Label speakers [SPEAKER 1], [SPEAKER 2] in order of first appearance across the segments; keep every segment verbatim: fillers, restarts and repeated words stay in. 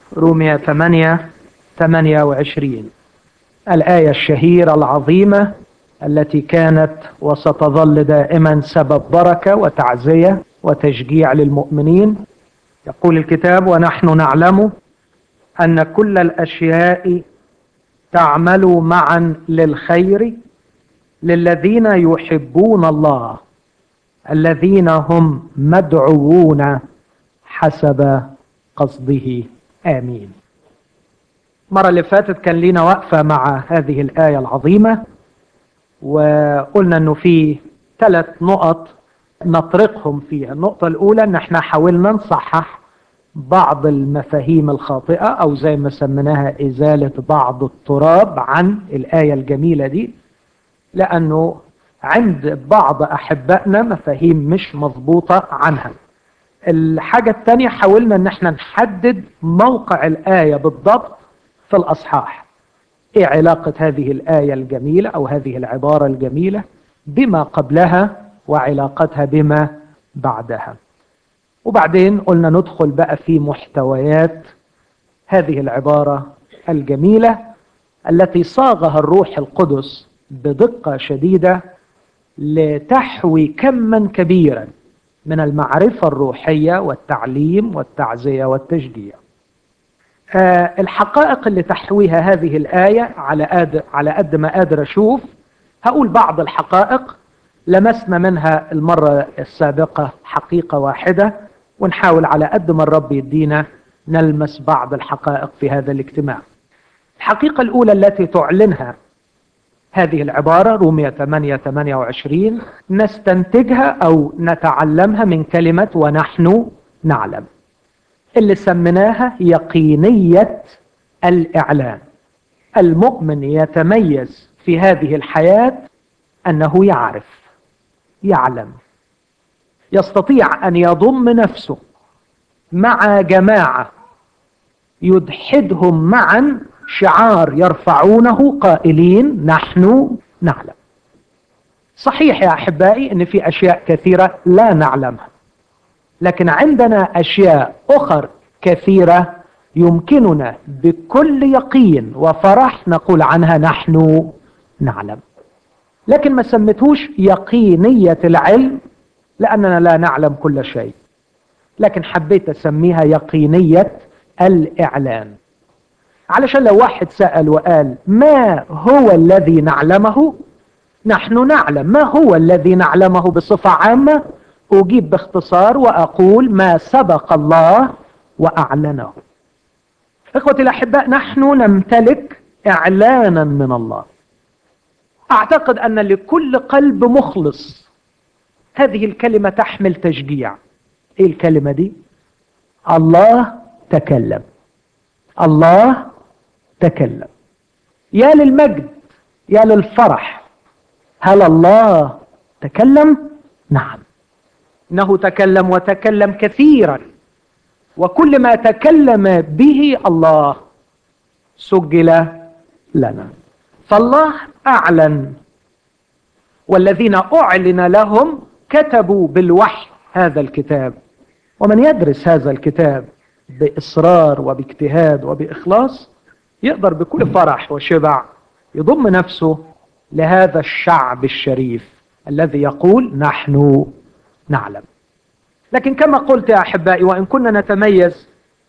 [SPEAKER 1] رومية ثمانية ثمانية وعشرين، الآية الشهيرة العظيمة التي كانت وستظل دائما سبب بركة وتعزية وتشجيع للمؤمنين. يقول الكتاب: ونحن نعلم أن كل الأشياء تعمل معا للخير للذين يحبون الله الذين هم مدعوون حسب قصده. آمين. المرة اللي فاتت كان لنا وقفة مع هذه الآية العظيمة، وقلنا أنه في ثلاث نقط نطرقهم فيها. النقطة الأولى أن احنا حاولنا نصحح بعض المفاهيم الخاطئة، أو زي ما سميناها إزالة بعض التراب عن الآية الجميلة دي، لأنه عند بعض أحبائنا مفاهيم مش مضبوطة عنها. الحاجة الثانية حاولنا أن احنا نحدد موقع الآية بالضبط في الأصحاح. إيه علاقة هذه الآية الجميلة أو هذه العبارة الجميلة بما قبلها وعلاقتها بما بعدها. وبعدين قلنا ندخل بقى في محتويات هذه العبارة الجميلة التي صاغها الروح القدس بدقة شديدة لتحوي كما كبيرا من المعرفة الروحية والتعليم والتعزية والتشجيع. آه الحقائق اللي تحويها هذه الآية على قد على قد ما قادر أشوف، هقول بعض الحقائق لمسنا منها المرة السابقة حقيقة واحدة، ونحاول على قد ما الرب يدينا نلمس بعض الحقائق في هذا الاجتماع. الحقيقة الأولى التي تعلنها هذه العبارة رومية ثمانية ثمانية وعشرين نستنتجها أو نتعلمها من كلمة ونحن نعلم، اللي سميناها يقينية الإعلان. المؤمن يتميز في هذه الحياة أنه يعرف، يعلم، يستطيع أن يضم نفسه مع جماعة يدحدهم معا شعار يرفعونه قائلين نحن نعلم. صحيح يا أحبائي أن في أشياء كثيرة لا نعلمها، لكن عندنا أشياء أخرى كثيرة يمكننا بكل يقين وفرح نقول عنها نحن نعلم. لكن ما سميتهوش يقينية العلم لأننا لا نعلم كل شيء، لكن حبيت أسميها يقينية الإعلان، علشان لو واحد سأل وقال ما هو الذي نعلمه، نحن نعلم ما هو الذي نعلمه بصفة عامة، أجيب باختصار وأقول ما سبق الله وأعلنه. إخوتي الأحباء، نحن نمتلك إعلانا من الله. أعتقد أن لكل قلب مخلص هذه الكلمة تحمل تشجيع. إيه الكلمة دي؟ الله تكلم، الله تكلم. يا للمجد، يا للفرح. هل الله تكلم؟ نعم، إنه تكلم وتكلم كثيرا، وكل ما تكلم به الله سجل لنا. فالله أعلن، والذين أعلن لهم كتبوا بالوحي هذا الكتاب. ومن يدرس هذا الكتاب بإصرار وباجتهاد وبإخلاص يقدر بكل فرح وشبع يضم نفسه لهذا الشعب الشريف الذي يقول نحن نعلم. لكن كما قلت يا أحبائي، وإن كنا نتميز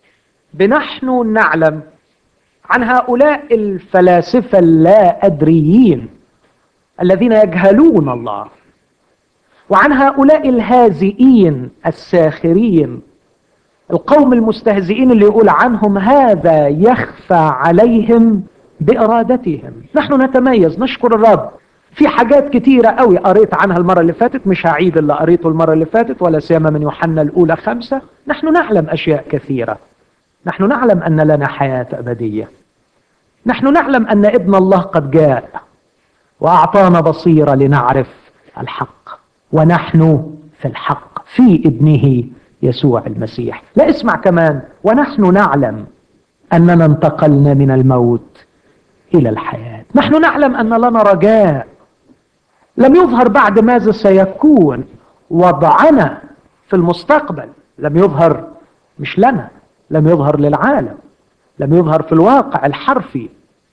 [SPEAKER 1] بنحن نعلم عن هؤلاء الفلاسفة اللا أدريين الذين يجهلون الله، وعن هؤلاء الهازئين الساخرين، القوم المستهزئين اللي يقول عنهم هذا يخفى عليهم بإرادتهم، نحن نتميز. نشكر الرب في حاجات كتيرة قوي قريت عنها المرة اللي فاتت، مش هعيد اللي قريته المرة اللي فاتت، ولا سيما من يوحنا الأولى خمسة. نحن نعلم أشياء كثيرة. نحن نعلم أن لنا حياة أبدية. نحن نعلم أن ابن الله قد جاء وأعطانا بصيرة لنعرف الحق، ونحن في الحق في ابنه يسوع المسيح. لا، اسمع كمان، ونحن نعلم أننا انتقلنا من الموت إلى الحياة. نحن نعلم أن لنا رجاء لم يظهر بعد ماذا سيكون وضعنا في المستقبل. لم يظهر مش لنا، لم يظهر للعالم، لم يظهر في الواقع الحرفي.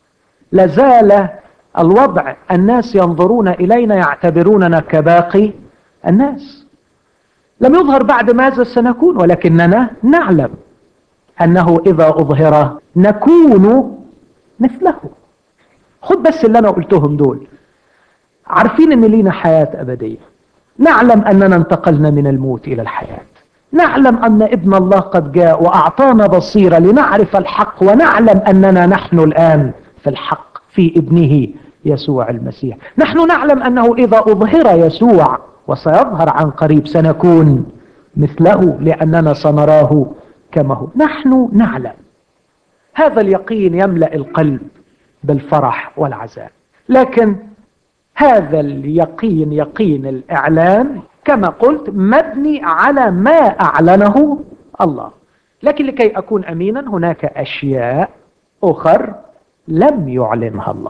[SPEAKER 1] لازال الوضع الناس ينظرون إلينا يعتبروننا كباقي الناس. لم يظهر بعد ماذا سنكون، ولكننا نعلم أنه إذا أظهر نكون مثله. خد بس اللي أنا قلتهم دول. عارفين أن لينا حياة أبدية، نعلم أننا انتقلنا من الموت إلى الحياة، نعلم أن ابن الله قد جاء وأعطانا بصيرة لنعرف الحق، ونعلم أننا نحن الآن في الحق في ابنه يسوع المسيح. نحن نعلم أنه إذا أظهر يسوع وسيظهر عن قريب سنكون مثله، لأننا سنراه كما هو. نحن نعلم. هذا اليقين يملأ القلب بالفرح والعزاء. لكن هذا اليقين، يقين الإعلان كما قلت، مبني على ما أعلنه الله. لكن لكي أكون أمينا هناك أشياء أخر لم يعلنها الله،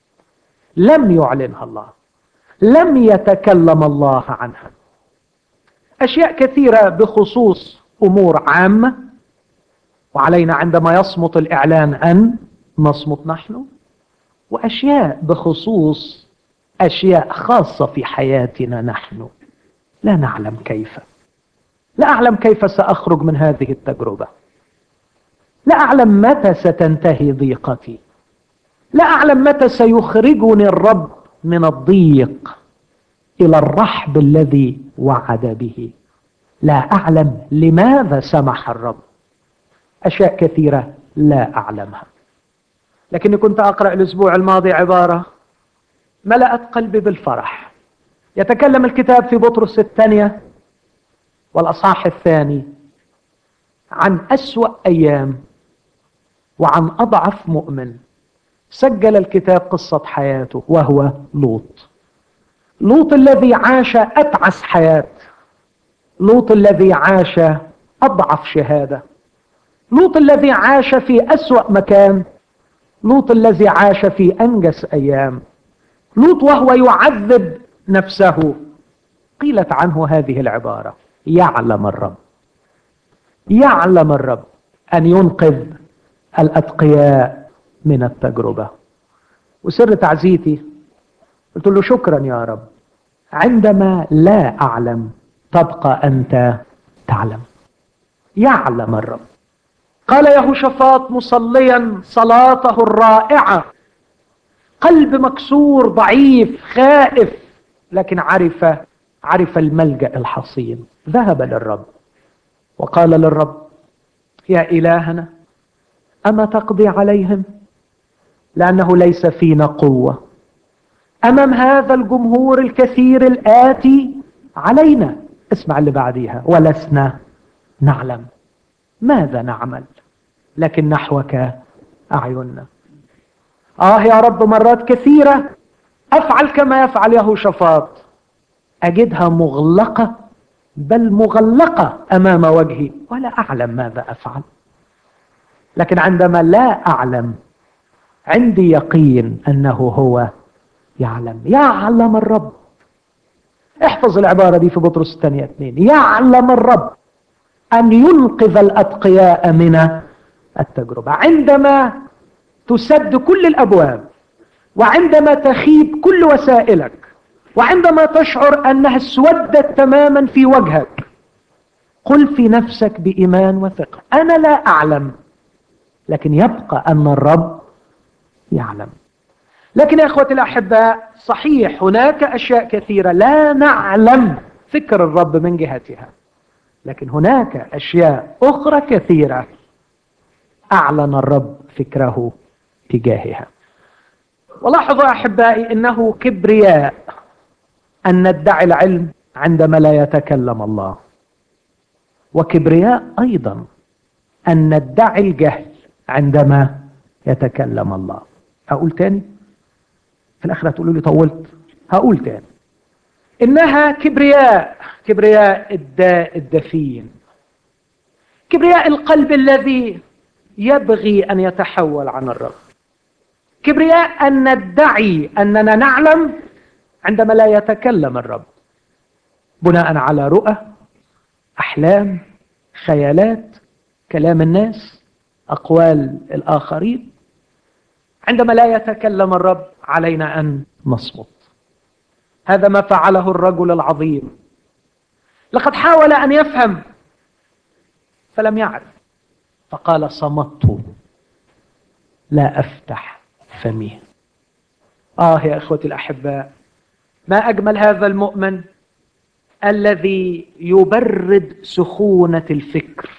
[SPEAKER 1] لم يعلنها الله، لم يتكلم الله عنها. أشياء كثيرة بخصوص أمور عامة، وعلينا عندما يصمت الإعلان أن نصمت نحن. وأشياء بخصوص أشياء خاصة في حياتنا نحن لا نعلم كيف. لا أعلم كيف سأخرج من هذه التجربة، لا أعلم متى ستنتهي ضيقتي، لا أعلم متى سيخرجني الرب من الضيق إلى الرحب الذي وعد به. لا أعلم لماذا سمح الرب. أشياء كثيرة لا أعلمها. لكني كنت أقرأ الأسبوع الماضي عبارة ملأت قلبي بالفرح. يتكلم الكتاب في بطرس الثانية والأصحاح الثاني عن أسوأ أيام وعن أضعف مؤمن سجل الكتاب قصة حياته، وهو لوط. لوط الذي عاش أتعس حياة، لوط الذي عاش أضعف شهادة، لوط الذي عاش في أسوأ مكان، لوط الذي عاش في أنجس أيام، لوط وهو يعذب نفسه. قيلت عنه هذه العبارة: يعلم الرب، يعلم الرب أن ينقذ الأتقياء من التجربة. وسر تعزيتي قلت له: شكرا يا رب، عندما لا أعلم تبقى أنت تعلم. يعلم الرب. قال يهوشافاط مصليا صلاته الرائعة، قلب مكسور ضعيف خائف، لكن عرف عرف الملجأ الحصين. ذهب للرب وقال للرب: يا إلهنا، أما تقضي عليهم؟ لأنه ليس فينا قوة أمام هذا الجمهور الكثير الآتي علينا. اسمع اللي بعديها: ولسنا نعلم ماذا نعمل، لكن نحوك أعيننا. آه يا رب، مرات كثيرة أفعل كما يفعل يهوشافاط، أجدها مغلقة، بل مغلقة أمام وجهي، ولا أعلم ماذا أفعل. لكن عندما لا أعلم عندي يقين أنه هو يعلم. يعلم الرب. احفظ العبارة دي في بطرس الثانية اثنين: يعلم الرب أن ينقذ الأتقياء من التجربة. عندما تسد كل الأبواب، وعندما تخيب كل وسائلك، وعندما تشعر أنها اسودت تماما في وجهك، قل في نفسك بإيمان وثقة: أنا لا أعلم، لكن يبقى أن الرب يعلم. لكن يا أخوتي الأحباء، صحيح هناك أشياء كثيرة لا نعلم فكر الرب من جهتها، لكن هناك أشياء أخرى كثيرة أعلن الرب فكره تجاهها. ولاحظوا أحبائي أنه كبرياء أن ندعي العلم عندما لا يتكلم الله، وكبرياء أيضا أن ندعي الجهل عندما يتكلم الله. أقول تاني، في الآخر هتقولوا لي طولت، هقول تاني: إنها كبرياء، كبرياء الداء الدفين، كبرياء القلب الذي يبغي أن يتحول عن الرب، كبرياء أن ندعي أننا نعلم عندما لا يتكلم الرب، بناء على رؤى، أحلام، خيالات، كلام الناس. أقوال الآخرين. عندما لا يتكلم الرب علينا أن نصمت. هذا ما فعله الرجل العظيم. لقد حاول أن يفهم فلم يعرف، فقال: صمت لا أفتح فمي. آه يا إخوتي الأحباء، ما أجمل هذا المؤمن الذي يبرد سخونة الفكر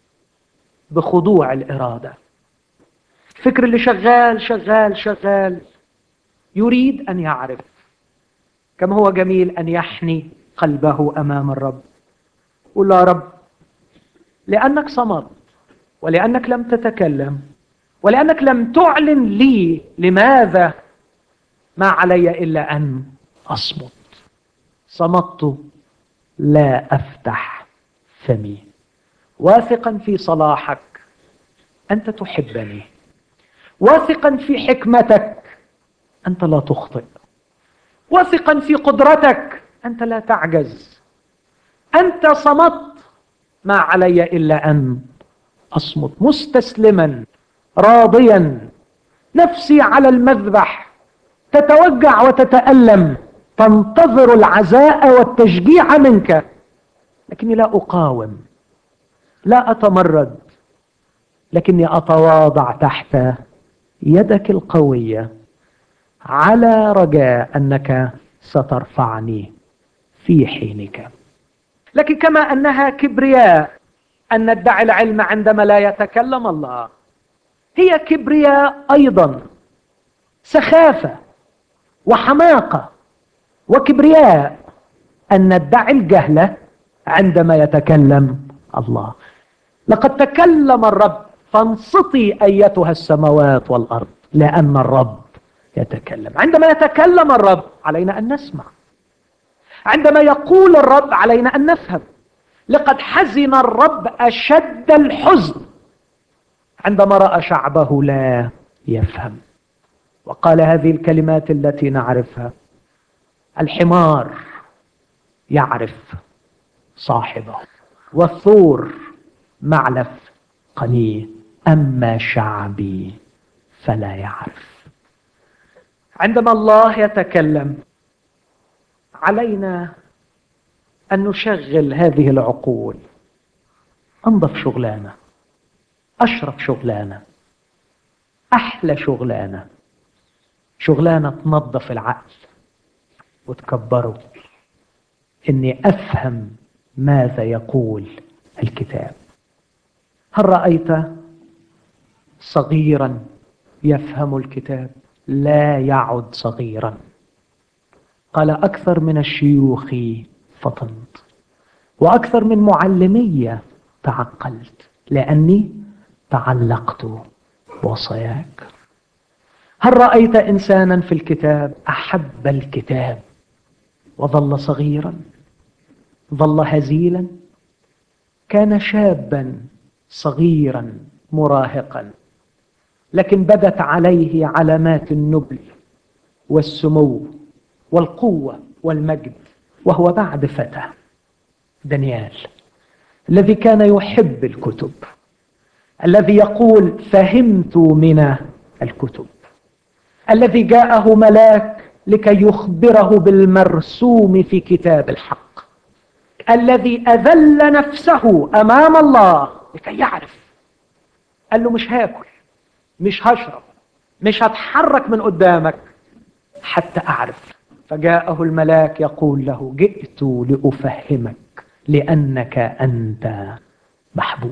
[SPEAKER 1] بخضوع الإرادة. الفكر اللي شغال شغال شغال يريد أن يعرف. كم هو جميل أن يحني قلبه أمام الرب. قل يا رب، لأنك صمت ولأنك لم تتكلم ولأنك لم تعلن لي لماذا، ما علي إلا أن أصمت. صمت لا أفتح فمي، واثقا في صلاحك، أنت تحبني، واثقا في حكمتك، أنت لا تخطئ، واثقا في قدرتك، أنت لا تعجز. أنت صمت، ما علي إلا أن أصمت، مستسلما راضيا، نفسي على المذبح تتوجع وتتألم، تنتظر العزاء والتشجيع منك، لكني لا أقاوم، لا أتمرد، لكني أتواضع تحت يدك القوية على رجاء أنك سترفعني في حينك. لكن كما أنها كبرياء أن ندعي العلم عندما لا يتكلم الله، هي كبرياء أيضا سخافة وحماقة وكبرياء أن ندعي الجهل عندما يتكلم الله. لقد تكلم الرب، فانصتي أيتها السماوات والأرض لأن الرب يتكلم. عندما يتكلم الرب علينا أن نسمع، عندما يقول الرب علينا أن نفهم. لقد حزن الرب أشد الحزن عندما رأى شعبه لا يفهم، وقال هذه الكلمات التي نعرفها: الحمار يعرف صاحبه، والثور معلف قنيه، أما شعبي فلا يعرف. عندما الله يتكلم علينا أن نشغل هذه العقول. أنظف شغلانة، أشرف شغلانة، أحلى شغلانة، شغلانة تنظف العقل وتكبره، إني أفهم ماذا يقول الكتاب. هل رأيت صغيرا يفهم الكتاب؟ لا يعد صغيرا. قال: أكثر من الشيوخ فطنت، وأكثر من معلمية تعقلت، لأني تعلقت بوصاياك. هل رأيت إنسانا في الكتاب أحب الكتاب وظل صغيرا، ظل هزيلا؟ كان شابا صغيرا مراهقا، لكن بدت عليه علامات النبل والسمو والقوة والمجد، وهو بعد فتى. دانيال الذي كان يحب الكتب، الذي يقول: فهمت من الكتب، الذي جاءه ملاك لكي يخبره بالمرسوم في كتاب الحق، الذي أذل نفسه أمام الله لكي يعرف. قال له: مش هاكل، مش هشرب، مش هتحرك من قدامك حتى أعرف. فجاءه الملاك يقول له: جئت لأفهمك لأنك أنت محبوب.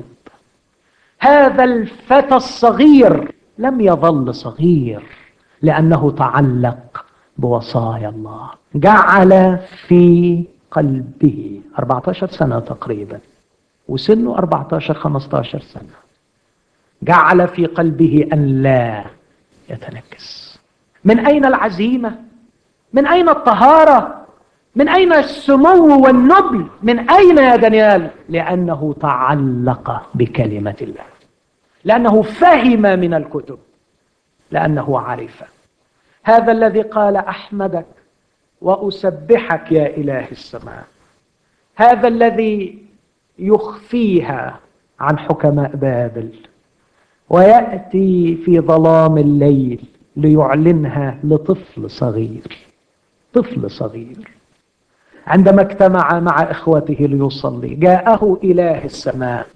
[SPEAKER 1] هذا الفتى الصغير لم يظل صغير لأنه تعلق بوصايا الله. جعل في قلبه أربعة عشر سنة تقريبا، وسنه أربعة عشر خمسة عشر سنة. جعل في قلبه أن لا يتنكس. من أين العزيمة؟ من أين الطهارة؟ من أين السمو والنبل؟ من أين يا دانيال؟ لأنه تعلق بكلمة الله، لأنه فهم من الكتب، لأنه عرف. هذا الذي قال: أحمدك وأسبحك يا إله السماء. هذا الذي يخفيها عن حكماء بابل، ويأتي في ظلام الليل ليعلنها لطفل صغير. طفل صغير عندما اجتمع مع إخوته ليصلي جاءه إله السماء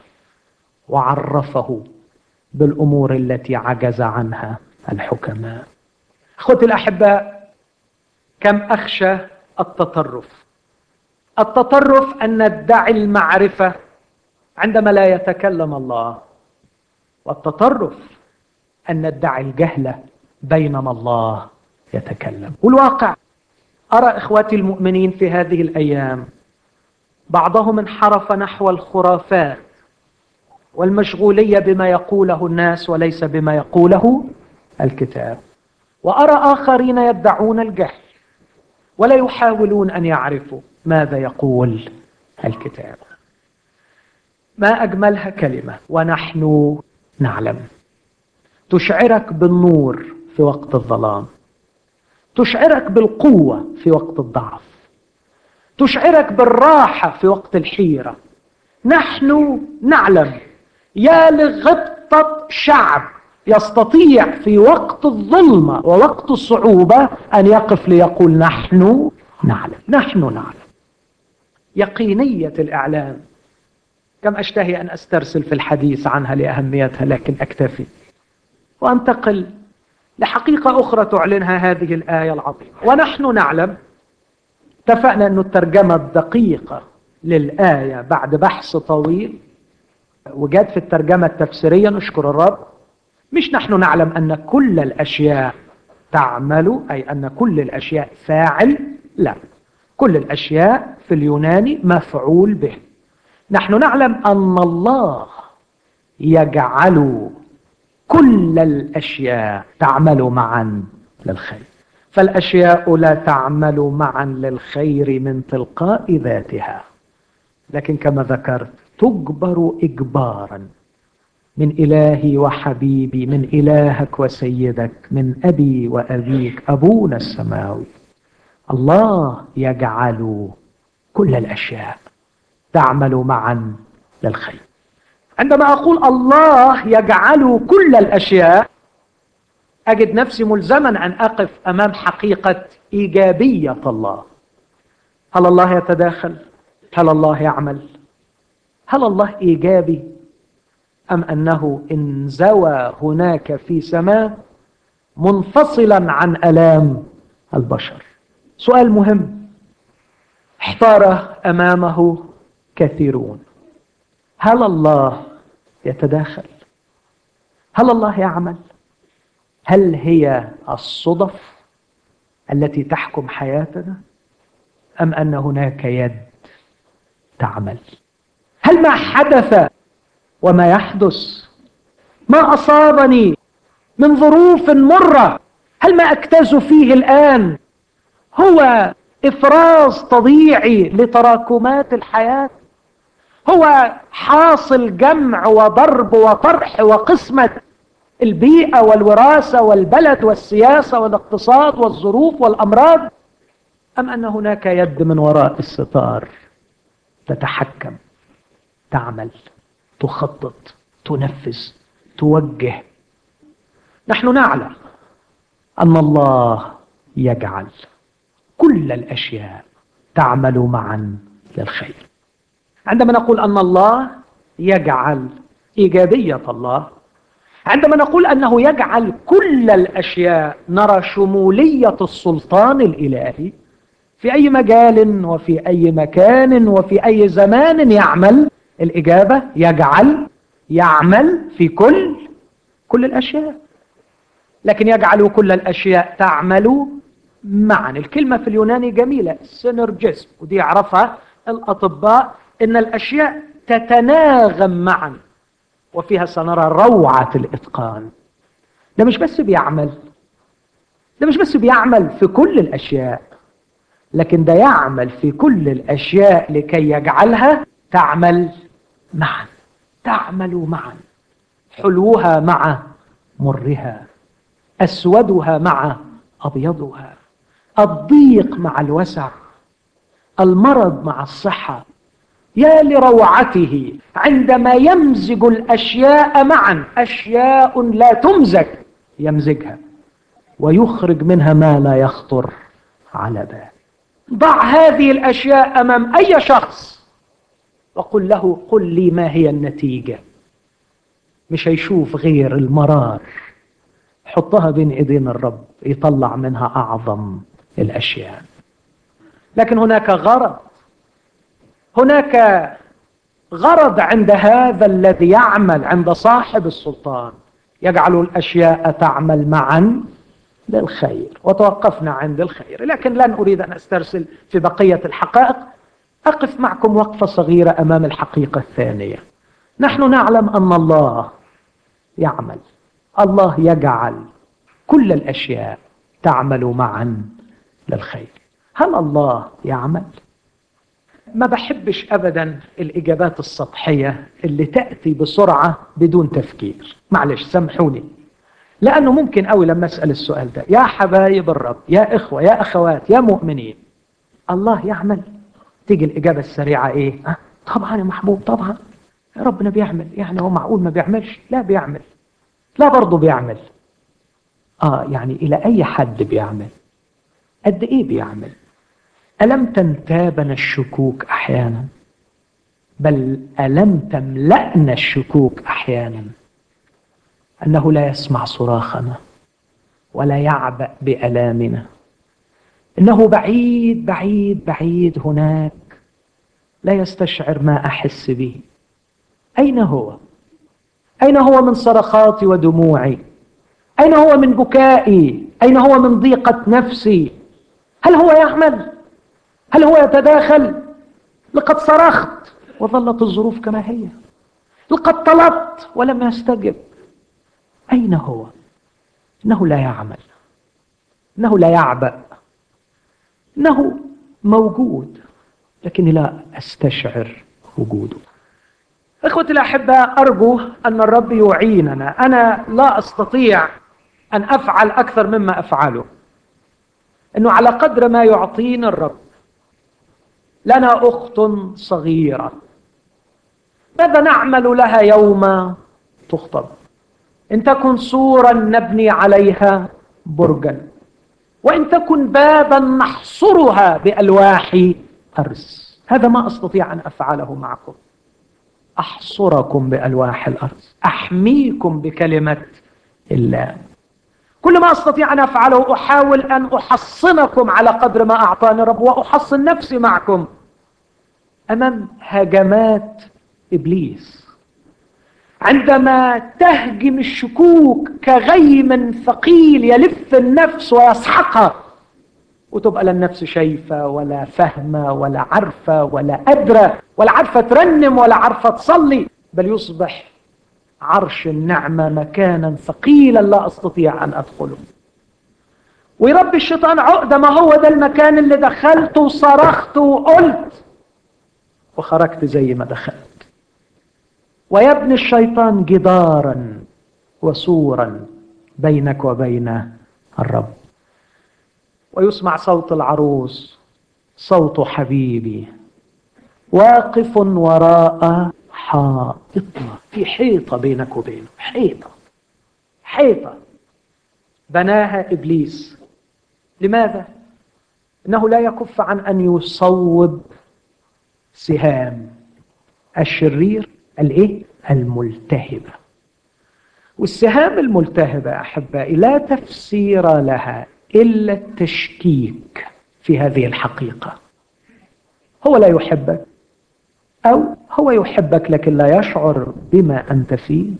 [SPEAKER 1] وعرفه بالأمور التي عجز عنها الحكماء. أخوتي الأحباء، كم أخشى التطرف. التطرف أن ندعي المعرفة عندما لا يتكلم الله، والتطرف أن ندعي الجهل بينما الله يتكلم. والواقع أرى إخواتي المؤمنين في هذه الأيام بعضهم انحرف نحو الخرافات والمشغولية بما يقوله الناس وليس بما يقوله الكتاب، وأرى آخرين يدعون الجهل ولا يحاولون أن يعرفوا ماذا يقول الكتاب. ما أجملها كلمة ونحن نعلم، تشعرك بالنور في وقت الظلام، تشعرك بالقوة في وقت الضعف، تشعرك بالراحة في وقت الحيرة. نحن نعلم. يا لغبطة شعب يستطيع في وقت الظلمة ووقت الصعوبة أن يقف ليقول نحن نعلم. نحن نعلم. يقينية الإعلان كم أشتهي أن أسترسل في الحديث عنها لأهميتها، لكن أكتفي وأنتقل لحقيقة أخرى تعلنها هذه الآية العظيمة. ونحن نعلم، اتفقنا أن الترجمة الدقيقة للآية بعد بحث طويل وجد في الترجمة التفسيرية، نشكر الرب، مش نحن نعلم أن كل الأشياء تعمل، أي أن كل الأشياء فاعل، لا، كل الأشياء في اليوناني مفعول به. نحن نعلم أن الله يجعل كل الأشياء تعمل معا للخير، فالأشياء لا تعمل معا للخير من تلقاء ذاتها، لكن كما ذكرت تجبر إجبارا من إلهي وحبيبي، من إلهك وسيدك، من أبي وأبيك أبونا السماوي. الله يجعل كل الأشياء تعمل معا للخير. عندما أقول الله يجعل كل الأشياء أجد نفسي ملزما أن أقف أمام حقيقة إيجابية الله. هل الله يتداخل؟ هل الله يعمل؟ هل الله إيجابي أم أنه انزوى هناك في سماء منفصلا عن آلام البشر؟ سؤال مهم احتار أمامه كثيرون. هل الله يتداخل؟ هل الله يعمل؟ هل هي الصدف التي تحكم حياتنا أم أن هناك يد تعمل؟ هل ما حدث وما يحدث، ما أصابني من ظروف مرة، هل ما أجتاز فيه الآن هو إفراز طبيعي لتراكمات الحياة؟ هو حاصل جمع وضرب وطرح وقسمة البيئة والوراثة والبلد والسياسة والاقتصاد والظروف والأمراض، أم أن هناك يد من وراء الستار تتحكم، تعمل، تخطط، تنفذ، توجه؟ نحن نعلم أن الله يجعل كل الأشياء تعمل معا للخير. عندما نقول أن الله يجعل، إيجابية الله، عندما نقول أنه يجعل كل الأشياء نرى شمولية السلطان الإلهي في أي مجال وفي أي مكان وفي أي زمان يعمل. الإجابة يجعل، يعمل في كل كل الأشياء، لكن يجعل كل الأشياء تعمل معا. الكلمة في اليوناني جميلة، سينرجيزم، ودي يعرفها الأطباء، إن الأشياء تتناغم معا، وفيها سنرى روعة الإتقان. ده مش بس بيعمل، ده مش بس بيعمل في كل الأشياء، لكن ده يعمل في كل الأشياء لكي يجعلها تعمل معا، تعمل معا، حلوها مع مرها، أسودها مع أبيضها، الضيق مع الوسع، المرض مع الصحة، يا لروعته عندما يمزج الأشياء معا، أشياء لا تمزج يمزجها ويخرج منها ما لا يخطر على بال. ضع هذه الأشياء أمام أي شخص وقل له قل لي ما هي النتيجة، مش هيشوف غير المرار. حطها بين ايدين الرب يطلع منها أعظم الأشياء. لكن هناك غرض، هناك غرض عند هذا الذي يعمل، عند صاحب السلطان، يجعل الأشياء تعمل معا للخير. وتوقفنا عند الخير، لكن لن أريد أن أسترسل في بقية الحقائق. أقف معكم وقفة صغيرة أمام الحقيقة الثانية. نحن نعلم أن الله يعمل، الله يجعل كل الأشياء تعمل معا للخير. هل الله يعمل؟ ما بحبش أبدا الإجابات السطحية اللي تأتي بسرعة بدون تفكير. معلش سامحوني، لأنه ممكن أوي لما أسأل السؤال ده، يا حبايب الرب، يا إخوة، يا أخوات، يا مؤمنين، الله يعمل، تيجي الإجابة السريعة إيه؟ أه؟ طبعا يا محبوب، طبعا ربنا بيعمل. يعني هو معقول ما بيعملش؟ لا بيعمل. لا برضه بيعمل. آه يعني إلى أي حد بيعمل؟ قد إيه بيعمل؟ ألم تنتابنا الشكوك أحيانا؟ بل ألم تملأنا الشكوك أحيانا أنه لا يسمع صراخنا ولا يعبأ بألامنا، إنه بعيد بعيد بعيد هناك لا يستشعر ما أحس به. أين هو؟ أين هو من صرخاتي ودموعي؟ أين هو من بكائي؟ أين هو من ضيقة نفسي؟ هل هو يعمل؟ هل هو يتداخل؟ لقد صرخت وظلت الظروف كما هي، لقد طلبت ولم يستجب. أين هو؟ إنه لا يعمل، إنه لا يعبأ، إنه موجود لكني لا أستشعر وجوده. إخوتي الأحباء، أرجو أن الرب يعيننا. أنا لا أستطيع أن أفعل أكثر مما أفعله، إنه على قدر ما يعطينا الرب. لنا أخت صغيرة، ماذا نعمل لها يوم تخطب؟ إن تكن سورا نبني عليها برجا، وإن تكن بابا نحصرها بألواح أرز. هذا ما أستطيع أن أفعله معكم. أحصركم بألواح الأرز، أحميكم بكلمة الله. كل ما أستطيع أن أفعله أحاول أن أحصنكم على قدر ما أعطاني الرب، وأحصن نفسي معكم أمام هجمات إبليس. عندما تهجم الشكوك كغيم ثقيل يلف النفس ويسحقها، وتبقى لا النفس شايفة ولا فهمة ولا عارفة ولا قادرة ولا عارفة ترنم ولا عارفة تصلي، بل يصبح عرش النعمة مكانا ثقيلا لا أستطيع أن أدخله. ويربي الشيطان عقدة، ما هو ده المكان اللي دخلت وصرخت وقلت وخرجت زي ما دخلت. ويبني الشيطان جدارا وسورا بينك وبين الرب، ويسمع صوت العروس، صوت حبيبي واقف وراء حائطنا. في حيطة بينك وبينه، حيطة حيطة بناها إبليس. لماذا؟ إنه لا يكف عن أن يصوب سهام الشرير الايه؟ الملتهبة. والسهام الملتهبة أحبائي لا تفسير لها إلا التشكيك في هذه الحقيقة. هو لا يحبك، أو هو يحبك لكن لا يشعر بما أنت فيه.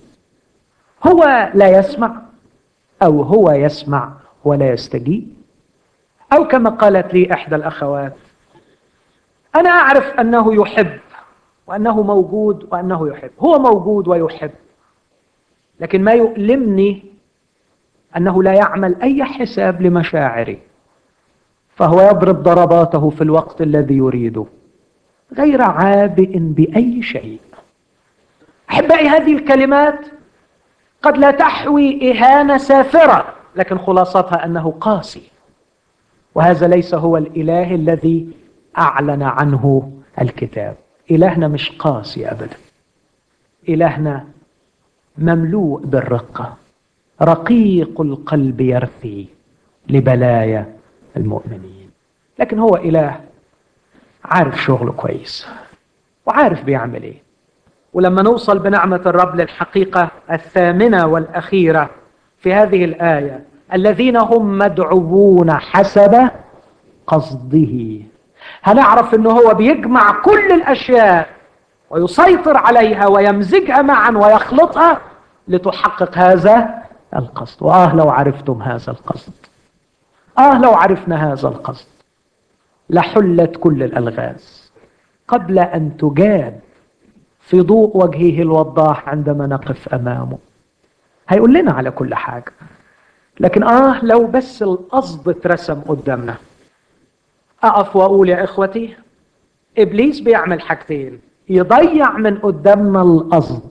[SPEAKER 1] هو لا يسمع، أو هو يسمع ولا يستجيب. أو كما قالت لي إحدى الأخوات، أنا أعرف أنه يحب وأنه موجود وأنه يحب. هو موجود ويحب، لكن ما يؤلمني أنه لا يعمل أي حساب لمشاعري، فهو يضرب ضرباته في الوقت الذي يريده غير عابئ بأي شيء. أحبائي، هذه الكلمات قد لا تحوي إهانة سافرة، لكن خلاصتها أنه قاسي، وهذا ليس هو الإله الذي أعلن عنه الكتاب. إلهنا مش قاسي أبدا، إلهنا مملوء بالرقة، رقيق القلب يرثي لبلايا المؤمنين. لكن هو إله عارف شغله كويس وعارف بيعمل إيه. ولما نوصل بنعمة الرب للحقيقة الثامنة والأخيرة في هذه الآية، الذين هم مدعوون حسب قصده، هنعرف أنه هو بيجمع كل الأشياء ويسيطر عليها ويمزجها معا ويخلطها لتحقق هذا القصد. وآه لو عرفتم هذا القصد، آه لو عرفنا هذا القصد لحلت كل الألغاز قبل أن تجاد في ضوء وجهه الوضاح عندما نقف أمامه. هيقول لنا على كل حاجة، لكن آه لو بس القصد اترسم قدامنا. أقف وأقول يا إخوتي، إبليس بيعمل حاجتين: يضيع من قدامنا القصد،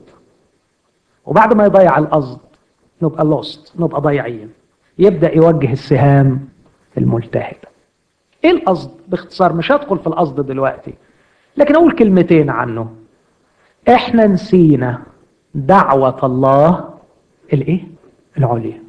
[SPEAKER 1] وبعد ما يضيع القصد نبقى لوست، نبقى ضايعين، يبدأ يوجه السهام الملتهبة. إيه القصد؟ باختصار مش هدخل في القصد دلوقتي، لكن أقول كلمتين عنه. إحنا نسينا دعوة الله الإيه؟ العليا.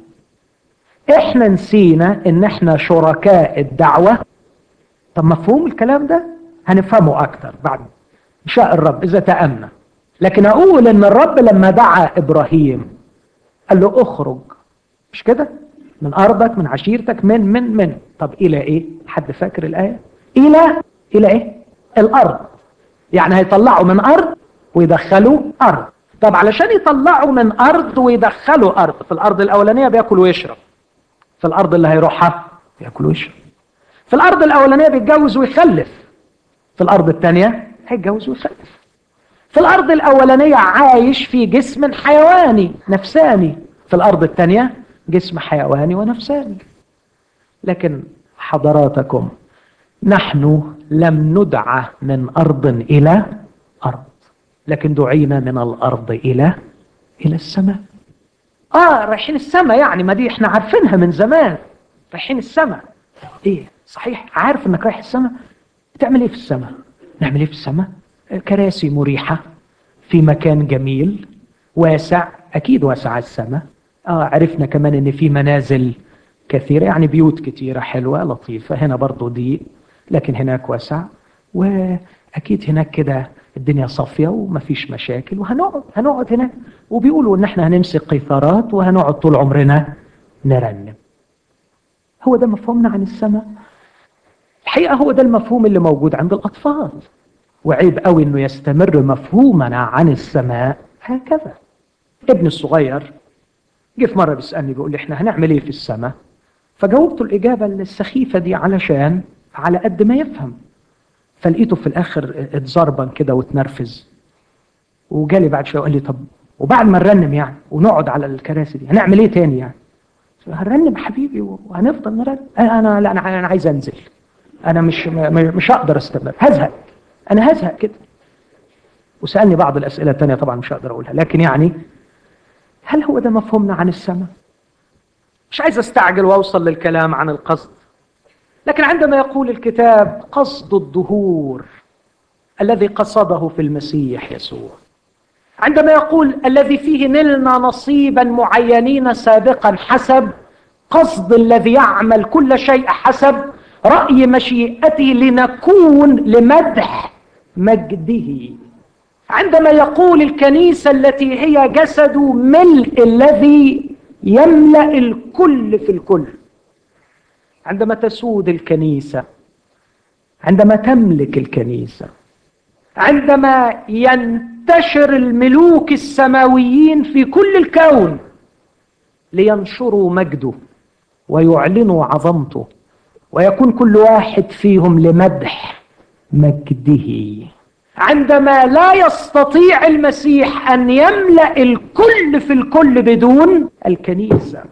[SPEAKER 1] إحنا نسينا إن إحنا شركاء الدعوة. طب مفهوم الكلام ده؟ هنفهمه أكتر بعد إن شاء الرب إذا تأمنا. لكن أقول إن الرب لما دعا إبراهيم قال له اخرج، مش كده؟ من أرضك، من عشيرتك، من من من طب إلى إيه؟ حد فاكر الآية؟ إلى إلى إيه؟ الأرض. يعني هيطلعوا من أرض ويدخلوا أرض. طب علشان يطلعوا من أرض ويدخلوا أرض، في الأرض الأولانية بيأكل ويشرب، في الأرض اللي هيروحها بيأكل ويشرب. في الأرض الأولانية بيتجوز ويخلف، في الأرض الثانية هيتجوز ويخلف. في الأرض الأولانية عايش في جسم حيواني نفساني، في الأرض الثانية جسم حيواني ونفساني. لكن حضراتكم، نحن لم ندعى من أرض إلى أرض، لكن دعينا من الأرض إلى إلى السماء. آه رايحين السماء، يعني ما دي احنا عارفينها من زمان، رايحين السماء. إيه صحيح، عارف إنك رايح السماء. بتعمل إيه في السماء؟ نعمل إيه في السماء؟ كراسي مريحة في مكان جميل واسع، أكيد واسع السماء. آه عرفنا كمان إن في منازل كثيرة، يعني بيوت كثيرة حلوة لطيفة. هنا برضو ضيق لكن هناك واسع، وأكيد هناك كده الدنيا صافية ومفيش مشاكل، وهنقعد هنقعد هناك. وبيقولوا إن احنا هنمسك قيثارات وهنقعد طول عمرنا نرنم. هو ده مفهومنا عن السماء. الحقيقة هو ده المفهوم اللي موجود عند الأطفال، وعيب قوي إنه يستمر مفهومنا عن السماء هكذا. ابن الصغير جه في مرة بيسألني بيقول لي احنا هنعمل ايه في السماء؟ فجاوبته الإجابة السخيفة دي علشان على قد ما يفهم. فلقيته في الآخر اتزربن كده واتنرفز، وجالي بعد شوية وقال لي طب وبعد ما نرنم يعني ونقعد على الكراسي دي هنعمل ايه تاني يعني؟ هنرنم حبيبي وهنفضل نرنم. انا لا انا انا عايز انزل، انا مش مش هقدر استمر، هزهق، انا هزهق كده. وسألني بعض الأسئلة التانية طبعا مش هقدر أقولها، لكن يعني هل هو ده مفهومنا عن السماء؟ مش عايز استعجل واوصل للكلام عن القصد، لكن عندما يقول الكتاب قصد الدهور الذي قصده في المسيح يسوع، عندما يقول الذي فيه نلنا نصيبا معينين سابقا حسب قصد الذي يعمل كل شيء حسب رأي مشيئته لنكون لمدح مجده، عندما يقول الكنيسة التي هي جسد ملء الذي يملأ الكل في الكل، عندما تسود الكنيسة، عندما تملك الكنيسة، عندما ينتشر الملوك السماويين في كل الكون لينشروا مجده ويعلنوا عظمته، ويكون كل واحد فيهم لمدح مجده، عندما لا يستطيع المسيح أن يملأ الكل في الكل بدون الكنيسة،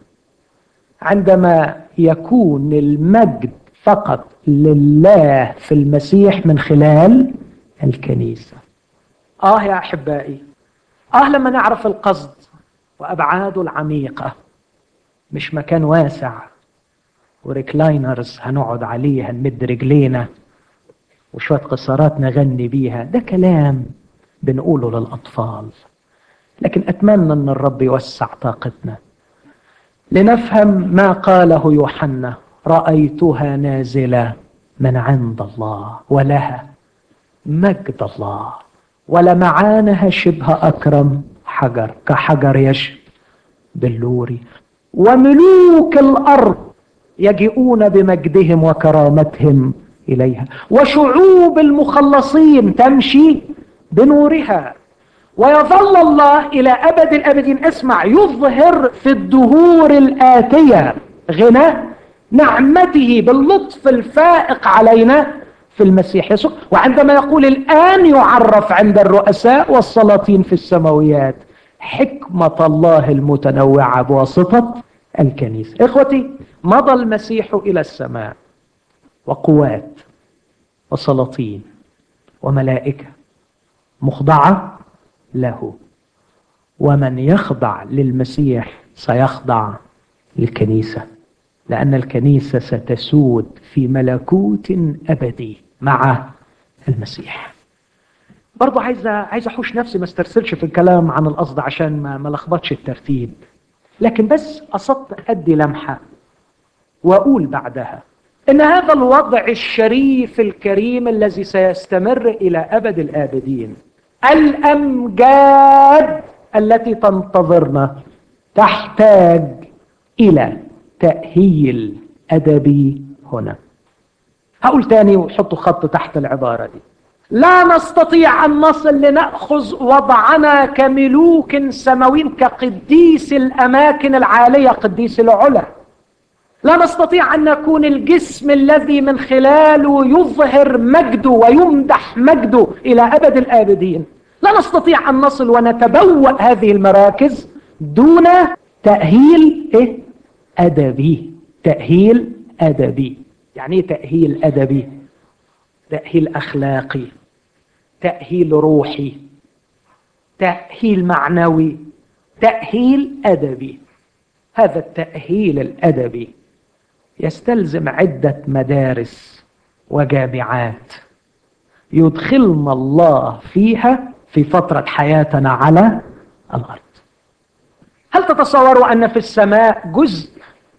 [SPEAKER 1] عندما يكون المجد فقط لله في المسيح من خلال الكنيسة. آه يا أحبائي، آه لما نعرف القصد وأبعاده العميقة، مش مكان واسع وريكلاينرز هنقعد عليه هنمد رجلينا وشوية قصارات نغني بيها، ده كلام بنقوله للأطفال. لكن أتمنى أن الرب يوسع طاقتنا لنفهم ما قاله يوحنا: رأيتها نازلة من عند الله ولها مجد الله، ولمعانها شبه أكرم حجر، كحجر يشب بلوري، وملوك الأرض يجيئون بمجدهم وكرامتهم إليها، وشعوب المخلصين تمشي بنورها، ويظل الله إلى أبد الأبدين. اسمع، يظهر في الدهور الآتية غنى نعمته باللطف الفائق علينا في المسيح يسوع. وعندما يقول الآن يعرف عند الرؤساء والسلاطين في السماويات حكمة الله المتنوعة بواسطة الكنيسة. إخوتي، مضى المسيح إلى السماء وقوات وسلاطين وملائكة مخضعة له، ومن يخضع للمسيح سيخضع للكنيسة، لأن الكنيسة ستسود في ملكوت أبدي مع المسيح. برضو عايز عايز احوش نفسي ما استرسلش في الكلام عن القصد عشان ما ما لخبطش الترتيب، لكن بس قصدت ادي لمحة واقول بعدها ان هذا الوضع الشريف الكريم الذي سيستمر الى ابد الابدين، الامجاد التي تنتظرنا تحتاج الى تأهيل ادبي هنا. هقول تاني وحطوا خط تحت العبارة دي: لا نستطيع أن نصل لنأخذ وضعنا كملوك سماويين كقديس الأماكن العالية، قديس العلا. لا نستطيع أن نكون الجسم الذي من خلاله يظهر مجده ويمدح مجده إلى أبد الآبدين. لا نستطيع أن نصل ونتبوأ هذه المراكز دون تأهيل إيه؟ أدبي. تأهيل أدبي. يعني إيه تأهيل أدبي؟ تأهيل أخلاقي، تأهيل روحي، تأهيل معنوي، تأهيل أدبي. هذا التأهيل الأدبي يستلزم عدة مدارس وجامعات يدخلنا الله فيها في فترة حياتنا على الأرض. هل تتصوروا أن في السماء جزء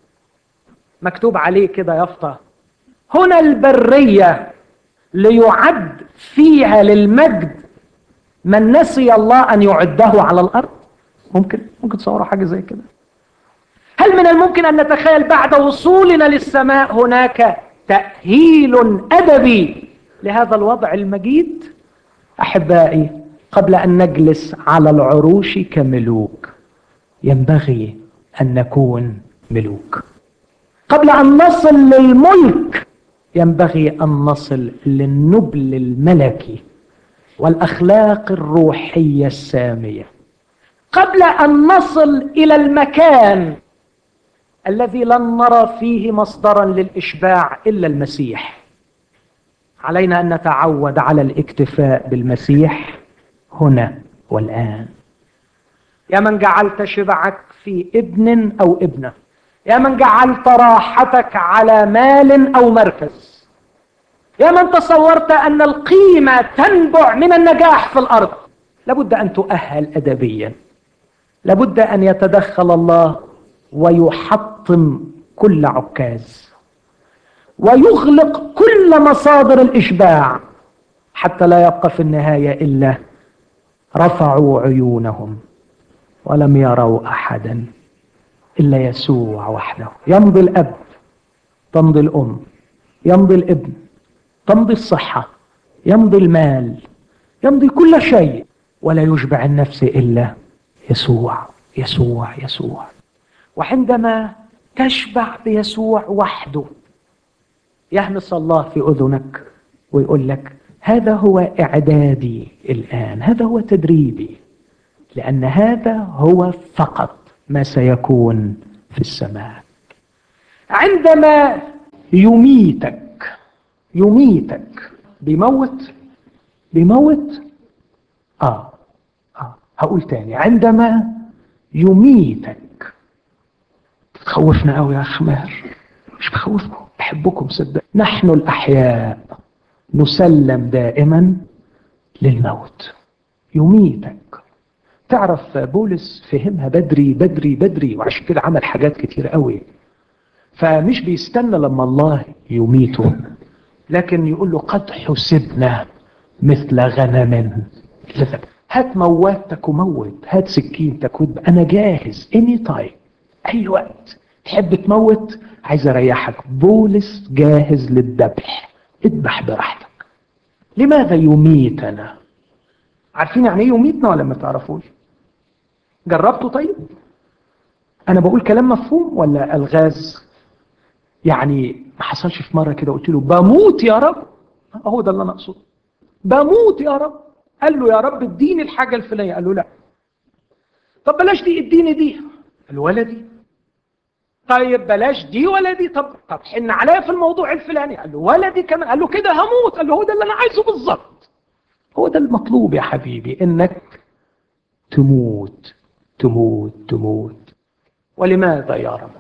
[SPEAKER 1] مكتوب عليه كده يافطة: هنا البرية ليعد فيها للمجد من نسي الله أن يعده على الأرض؟ ممكن ممكن تصوروا حاجة زي كده؟ هل من الممكن أن نتخيل بعد وصولنا للسماء هناك تأهيل أدبي لهذا الوضع المجيد؟ أحبائي، قبل أن نجلس على العروش كملوك ينبغي أن نكون ملوك. قبل أن نصل للملك ينبغي أن نصل للنبل الملكي والأخلاق الروحية السامية. قبل أن نصل إلى المكان الذي لن نرى فيه مصدرا للإشباع إلا المسيح، علينا أن نتعود على الاكتفاء بالمسيح هنا والآن. يا من جعلت شبعك في ابن أو ابنة، يا من جعلت راحتك على مال أو مركز، يا من تصورت أن القيمة تنبع من النجاح في الأرض، لابد أن تؤهل أدبيا. لابد أن يتدخل الله ويحطم كل عكاز ويغلق كل مصادر الإشباع حتى لا يبقى في النهاية إلا رفعوا عيونهم ولم يروا أحدا إلا يسوع وحده. يمضي الأب، تمضي الأم، يمضي الابن، تمضي الصحة، يمضي المال، يمضي كل شيء، ولا يشبع النفس إلا يسوع يسوع يسوع. وعندما تشبع بيسوع وحده يهمس الله في أذنك ويقول لك: هذا هو إعدادي الآن، هذا هو تدريبي، لأن هذا هو فقط ما سيكون في السماء. عندما يميتك يميتك بيموت بيموت آه آه هقول تاني: عندما يميتك. تخوفنا قوي يا أخ ماهر. مش بخوفكم، بحبكم صدق. نحن الأحياء نسلم دائما للموت، يميتك. تعرف بولس فهمها بدري بدري بدري، وعشان كده عمل حاجات كتير قوي. فمش بيستنى لما الله يميته، لكن يقول له قد حسبنا مثل غنم لذب. هات مواتك وموت، هات سكينتك وذبح، انا جاهز اني تايم، اي وقت تحب تموت، عايز اريحك. بولس جاهز للذبح، اذبح براحتك. لماذا يميتنا؟ عارفين يعني ايه يميتنا ولا ما تعرفوش؟ جربتوا؟ طيب انا بقول كلام مفهوم ولا الغاز؟ يعني ما حصلش في مره كده قلت له بموت يا رب؟ هو ده اللي انا اقصده، بموت يا رب. قال له يا رب اديني الحاجه الفلانيه، قال له لا. طب بلاش دي، اديني دي. قال له ولا دي. طيب بلاش دي ولا دي. طب طب حن عليا في الموضوع الفلاني، قال له ولا دي كمان. قال له كده هموت. قال له هو ده اللي انا عايزه بالظبط. هو ده المطلوب يا حبيبي، انك تموت تموت تموت. ولماذا يا رب؟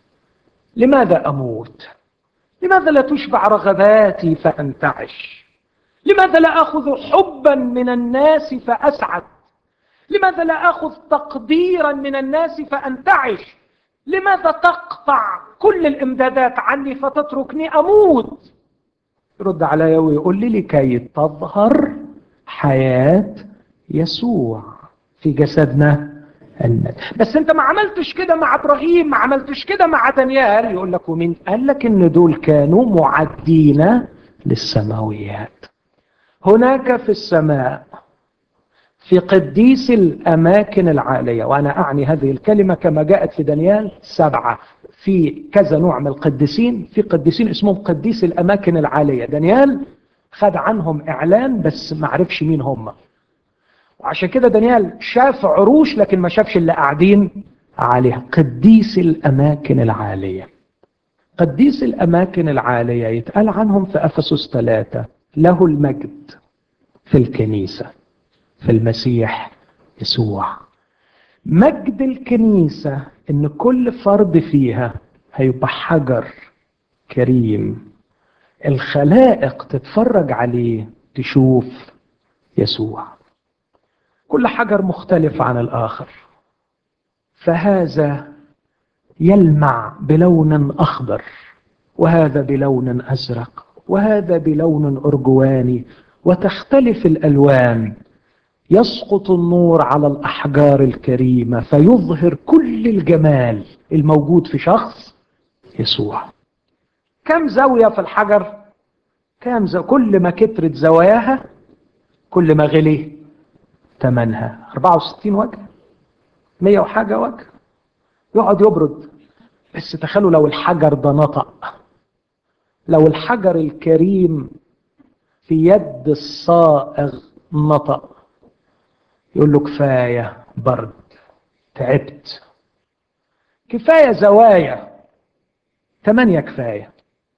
[SPEAKER 1] لماذا اموت؟ لماذا لا تشبع رغباتي فانتعش؟ لماذا لا اخذ حبا من الناس فاسعد؟ لماذا لا اخذ تقديرا من الناس فانتعش؟ لماذا تقطع كل الامدادات عني فتتركني اموت؟ يرد علي ويقول لي لكي تظهر حياة يسوع في جسدنا النت. بس انت ما عملتش كده مع ابراهيم، ما عملتش كده مع دانيال. يقول لك ومين قال لك ان دول كانوا معدين للسماويات؟ هناك في السماء في قديس الأماكن العالية، وأنا أعني هذه الكلمة كما جاءت في دانيال سبعة، في كذا نوع من القديسين. في قديسين اسمهم قديس الأماكن العالية، دانيال خد عنهم إعلان بس ما عرفش مين هم، وعشان كده دانيال شاف عروش لكن ما شافش اللي قاعدين عليها. قديس الأماكن العالية، قديس الأماكن العالية يتقال عنهم في أفسس ثلاثة له المجد في الكنيسة في المسيح يسوع. مجد الكنيسة ان كل فرد فيها هيبقى حجر كريم، الخلائق تتفرج عليه تشوف يسوع. كل حجر مختلف عن الآخر، فهذا يلمع بلون أخضر، وهذا بلون أزرق، وهذا بلون أرجواني، وتختلف الألوان. يسقط النور على الأحجار الكريمة فيظهر كل الجمال الموجود في شخص يسوع. كم زاوية في الحجر؟ كم زاوية؟ كل ما كترت زواياها كل ما غلي ثمنها. أربعة وستين وجه، مية وحاجة وجه، يقعد يبرد. بس تخيلوا لو الحجر ده نطق، لو الحجر الكريم في يد الصائغ نطق، يقول له كفاية برد، تعبت، كفاية زوايا، ثمانية كفاية،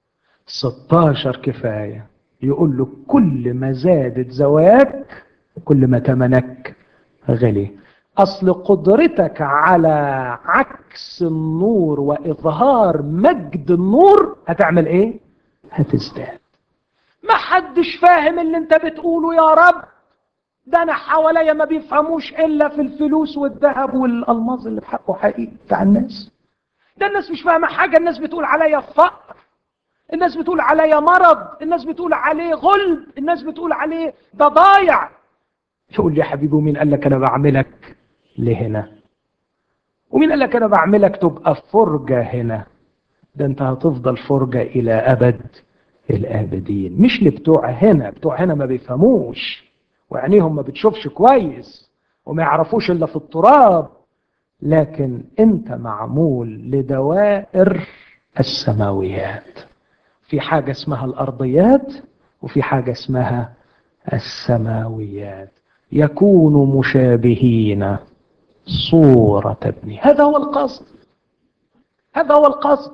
[SPEAKER 1] ستاشر كفاية. يقول له كل ما زادت زواياك كل ما ثمنك غلي. أصل قدرتك على عكس النور وإظهار مجد النور هتعمل إيه؟ هتزداد. ما حدش فاهم اللي انت بتقوله يا رب، ده انا حواليا ما بيفهموش الا في الفلوس والذهب والالماظ اللي بحقه حقيقي بتاع الناس. ده الناس مش فاهمه حاجه، الناس بتقول عليا فقر، الناس بتقول عليا مرض، الناس بتقول عليه غلب، الناس بتقول عليه ده ضايع. يقول لي يا حبيبي ومين قال لك انا بعملك لهنا؟ ومين قال لك انا بعملك تبقى فرجه هنا؟ ده انت هتفضل فرجه الى ابد الابدين. مش لبتوع هنا، بتوع هنا ما بيفهموش وعينيهم ما بتشوفش كويس وما يعرفوش الا في التراب، لكن انت معمول لدوائر السماويات. في حاجة اسمها الارضيات وفي حاجة اسمها السماويات. يكونوا مشابهين صورة ابنه. هذا هو القصد، هذا هو القصد.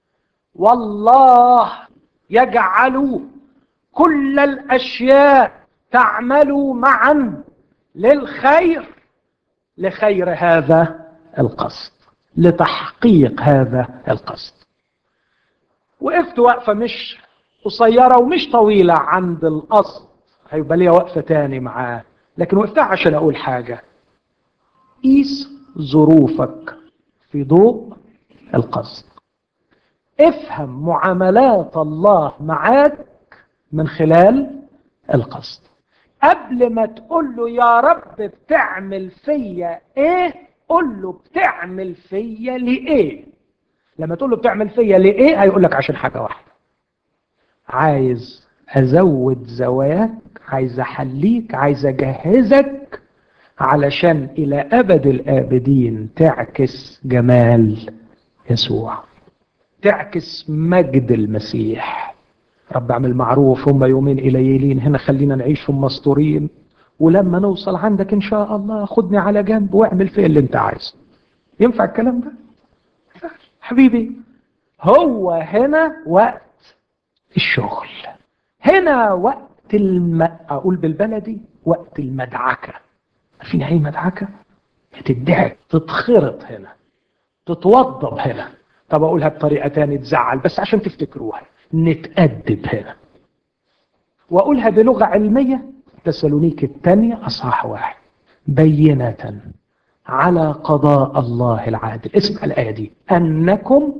[SPEAKER 1] والله يجعل كل الاشياء تعمل معا للخير، لخير هذا القصد، لتحقيق هذا القصد. وقفت وقفة مش قصيرة ومش طويلة عند القصد، هيبقى ليا وقفة تاني معاه، لكن وقفتها عشان أقول حاجة. قيس ظروفك في ضوء القصد. افهم معاملات الله معاك من خلال القصد. قبل ما تقول له يا رب بتعمل فيا ايه، قول له بتعمل فيا لإيه. لما تقول له بتعمل فيا لإيه هيقول لك عشان حاجة واحدة، عايز أزود زواياك، عايز أحليك، عايز أجهزك علشان إلى أبد الآبدين تعكس جمال يسوع، تعكس مجد المسيح. رب اعمل معروف، هم يومين قليلين هنا، خلينا نعيشهم مستورين، ولما نوصل عندك ان شاء الله خدني على جنب واعمل فيه اللي انت عايزه. ينفع الكلام ده حبيبي؟ هو هنا وقت الشغل، هنا وقت الم... اقول بالبلدي وقت المدعكة. عارفين ايه مدعكة؟ تدعك، تتخرط هنا، تتوضب هنا. طب اقولها بطريقة تاني تزعل بس عشان تفتكروها، نتأدب هنا. واقولها بلغة علمية، تسالونيك الثانية اصحاح واحد، بينة على قضاء الله العادل. اسمع الآية دي، انكم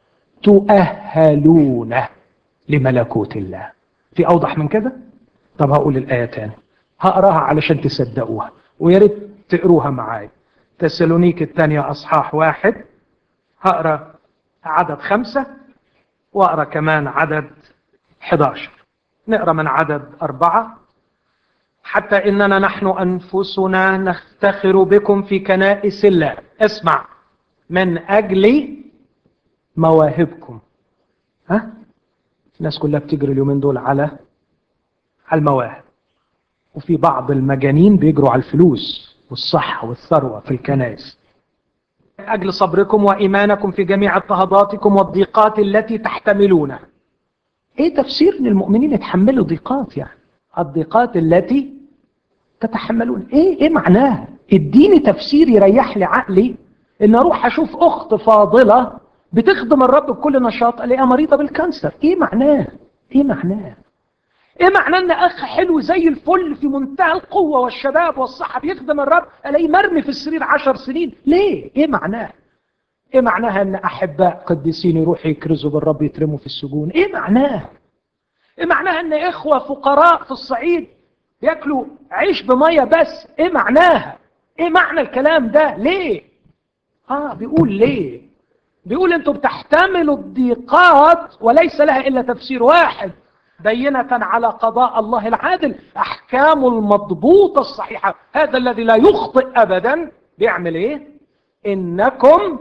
[SPEAKER 1] تؤهلون لملكوت الله. في اوضح من كده؟ طب هقول الآية تاني، هقراها علشان تصدقوها، ويا ريت تقروها معايا. تسالونيك الثانية اصحاح واحد، هقرا عدد خمسة واقرا كمان عدد احد عشر. نقرا من عدد أربعة. حتى إننا نحن أنفسنا نفتخر بكم في كنائس الله، اسمع، من أجل مواهبكم. ها؟ الناس كلها بتجري اليومين دول على على المواهب، وفي بعض المجانين بيجروا على الفلوس والصحة والثروة في الكنائس. من أجل صبركم وإيمانكم في جميع اضطهاداتكم والضيقات التي تحتملونها. ايه تفسير ان المؤمنين يتحملوا ضيقات؟ يعني الضيقات التي تتحملون، ايه ايه معناها؟ اديني تفسير يريح لي عقلي، ان اروح اشوف اخت فاضلة بتخدم الرب بكل نشاط الاقيها مريضة بالكانسر. ايه معناه؟ ايه معناه؟ ايه معناه ان اخ حلو زي الفل في منتهى القوة والشباب والصحة بيخدم الرب الاقيه مرمي في السرير عشر سنين؟ ليه؟ ايه معناه؟ ايه معناها ان احباء قديسين يروحوا يكرزوا بالرب يترموا في السجون؟ ايه معناه؟ ايه معناها ان اخوة فقراء في الصعيد ياكلوا عيش بمية بس؟ ايه معناها؟ ايه معنى الكلام ده؟ ليه؟ اه بيقول ليه؟ بيقول انتوا بتحتملوا الضيقات وليس لها الا تفسير واحد، بينة على قضاء الله العادل، احكامه المضبوطة الصحيحة. هذا الذي لا يخطئ ابدا بيعمل ايه؟ انكم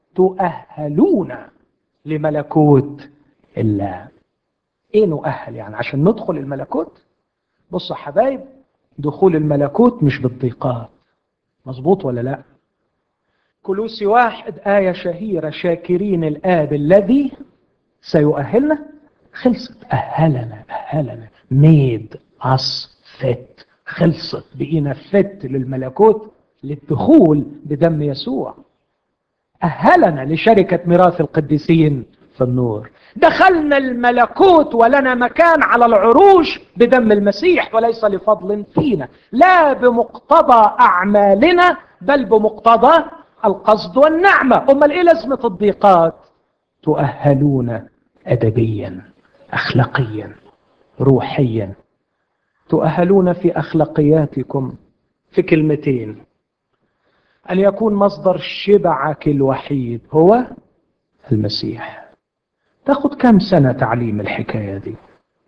[SPEAKER 1] تؤهلون لملكوت الله. ايه نؤهل يعني عشان ندخل الملكوت؟ بصوا يا حبايب، دخول الملكوت مش بالضيقات، مظبوط ولا لا؟ كولوسي واحد آية شهيرة، شاكرين الآب الذي سيؤهلنا. خلصت، أهلنا أهلنا made us fit، خلصت، بقينا فت للملكوت، للدخول بدم يسوع. أهلنا لشركة ميراث القديسين في النور. دخلنا الملكوت ولنا مكان على العروش بدم المسيح، وليس لفضل فينا، لا بمقتضى أعمالنا بل بمقتضى القصد والنعمة. أمال إيه لازمة الضيقات؟ تؤهلون أدبيا، أخلاقيا، روحيا. تؤهلون في أخلاقياتكم في كلمتين، أن يكون مصدر شبعك الوحيد هو المسيح. تاخد كم سنة تعليم الحكاية دي؟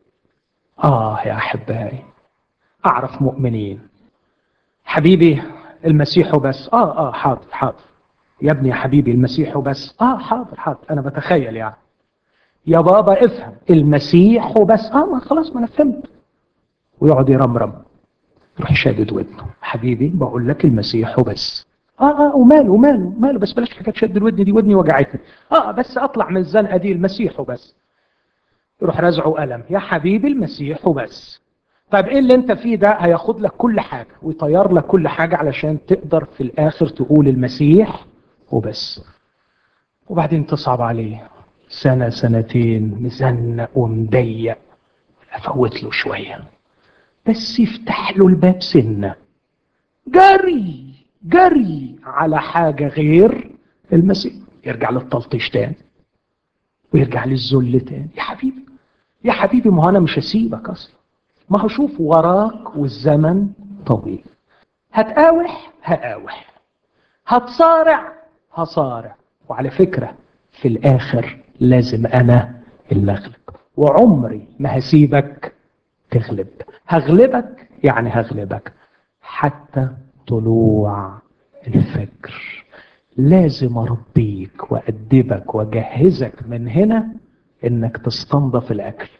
[SPEAKER 1] آه يا أحبائي، أعرف مؤمنين حبيبي المسيح بس. آه آه حاضر حاضر يا ابني، يا حبيبي المسيح بس. آه حاضر حاضر، أنا بتخيل يعني. يا بابا افهم، المسيح بس. آه ما خلاص، ما أنا فهمت. ويقعد يرمرم، يروح شادد ودنه، حبيبي بقول لك المسيح بس. اه اه وماله وماله ماله، بس بلاش حكايه شد الودن دي، ودني وجعتني. اه بس اطلع من الزنقه دي، المسيح بس. يروح رازعه قلم، يا حبيبي المسيح بس. طيب ايه اللي انت فيه ده؟ هياخد لك كل حاجه ويطير لك كل حاجه علشان تقدر في الاخر تقول المسيح وبس. وبعدين تصعب عليه، سنة سنتين مزنق ومضيق، افوت له شوية بس يفتح له الباب سنة، جري جري على حاجة غير المسيح، يرجع للتلطيش تاني ويرجع للذل تاني. يا حبيبي يا حبيبي، ما هو انا مش هسيبك اصلا، ما هو شوف وراك والزمن طويل. هتقاوح هقاوح، هتصارع هصارع، وعلى فكرة في الاخر لازم انا اللي اغلب، وعمري ما هسيبك تغلب. هغلبك يعني هغلبك حتى طلوع الفجر. لازم اربيك وادبك واجهزك من هنا انك تستنضف الاكل،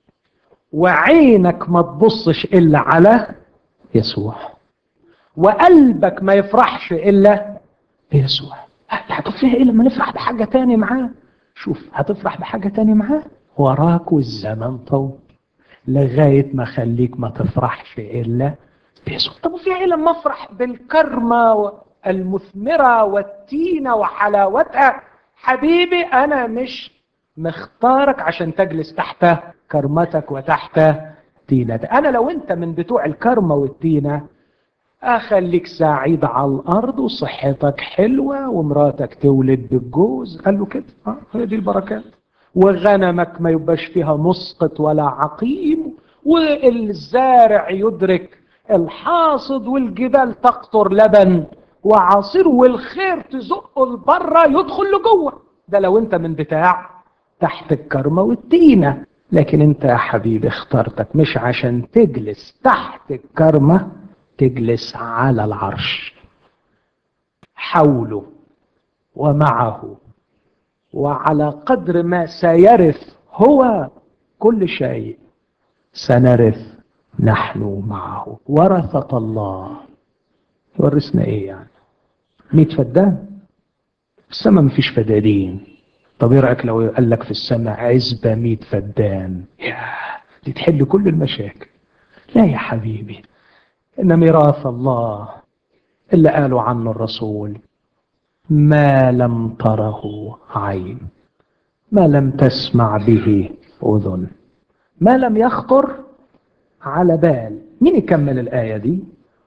[SPEAKER 1] وعينك ما تبصش الا على يسوع، وقلبك ما يفرحش الا بيسوع. هتفرح ايه لما نفرح بحاجة تاني معاه؟ شوف، هتفرح بحاجة تاني معاه وراك والزمن طول، لغاية ما خليك ما تفرحش الا بيسوع. طب وفي ايه لما افرح بالكرمة المثمرة والتينة وحلاوتها؟ حبيبي انا مش مختارك عشان تجلس تحت كرمتك وتحت تينتك. انا لو انت من بتوع الكرمة والتينة اخليك سعيد على الارض وصحتك حلوة ومراتك تولد بالجوز، قال له كده، اه هي دي البركات، وغنمك ما يبقاش فيها مسقط ولا عقيم، والزارع يدرك الحاصد، والجبال تقطر لبن وعصير، والخير تزقه لبره يدخل لجوه. ده لو انت من بتاع تحت الكرمة والتينة. لكن انت يا حبيبي اخترتك مش عشان تجلس تحت الكرمة، تجلس على العرش حوله ومعه، وعلى قدر ما سيرث هو كل شيء سنرث نحن معه. ورثة الله ورثنا ايه يعني؟ مئة فدان؟ في السماء مفيش فدادين. طب ايه رايك لو قال لك في السماء عزبة مئة فدان؟ ياه، دي تحل كل المشاكل. لا يا حبيبي، ان ميراث الله اللي قالوا عنه الرسول: ما لم تره عين، ما لم تسمع به اذن، ما لم يخطر على بال. مين يكمل الآية دي؟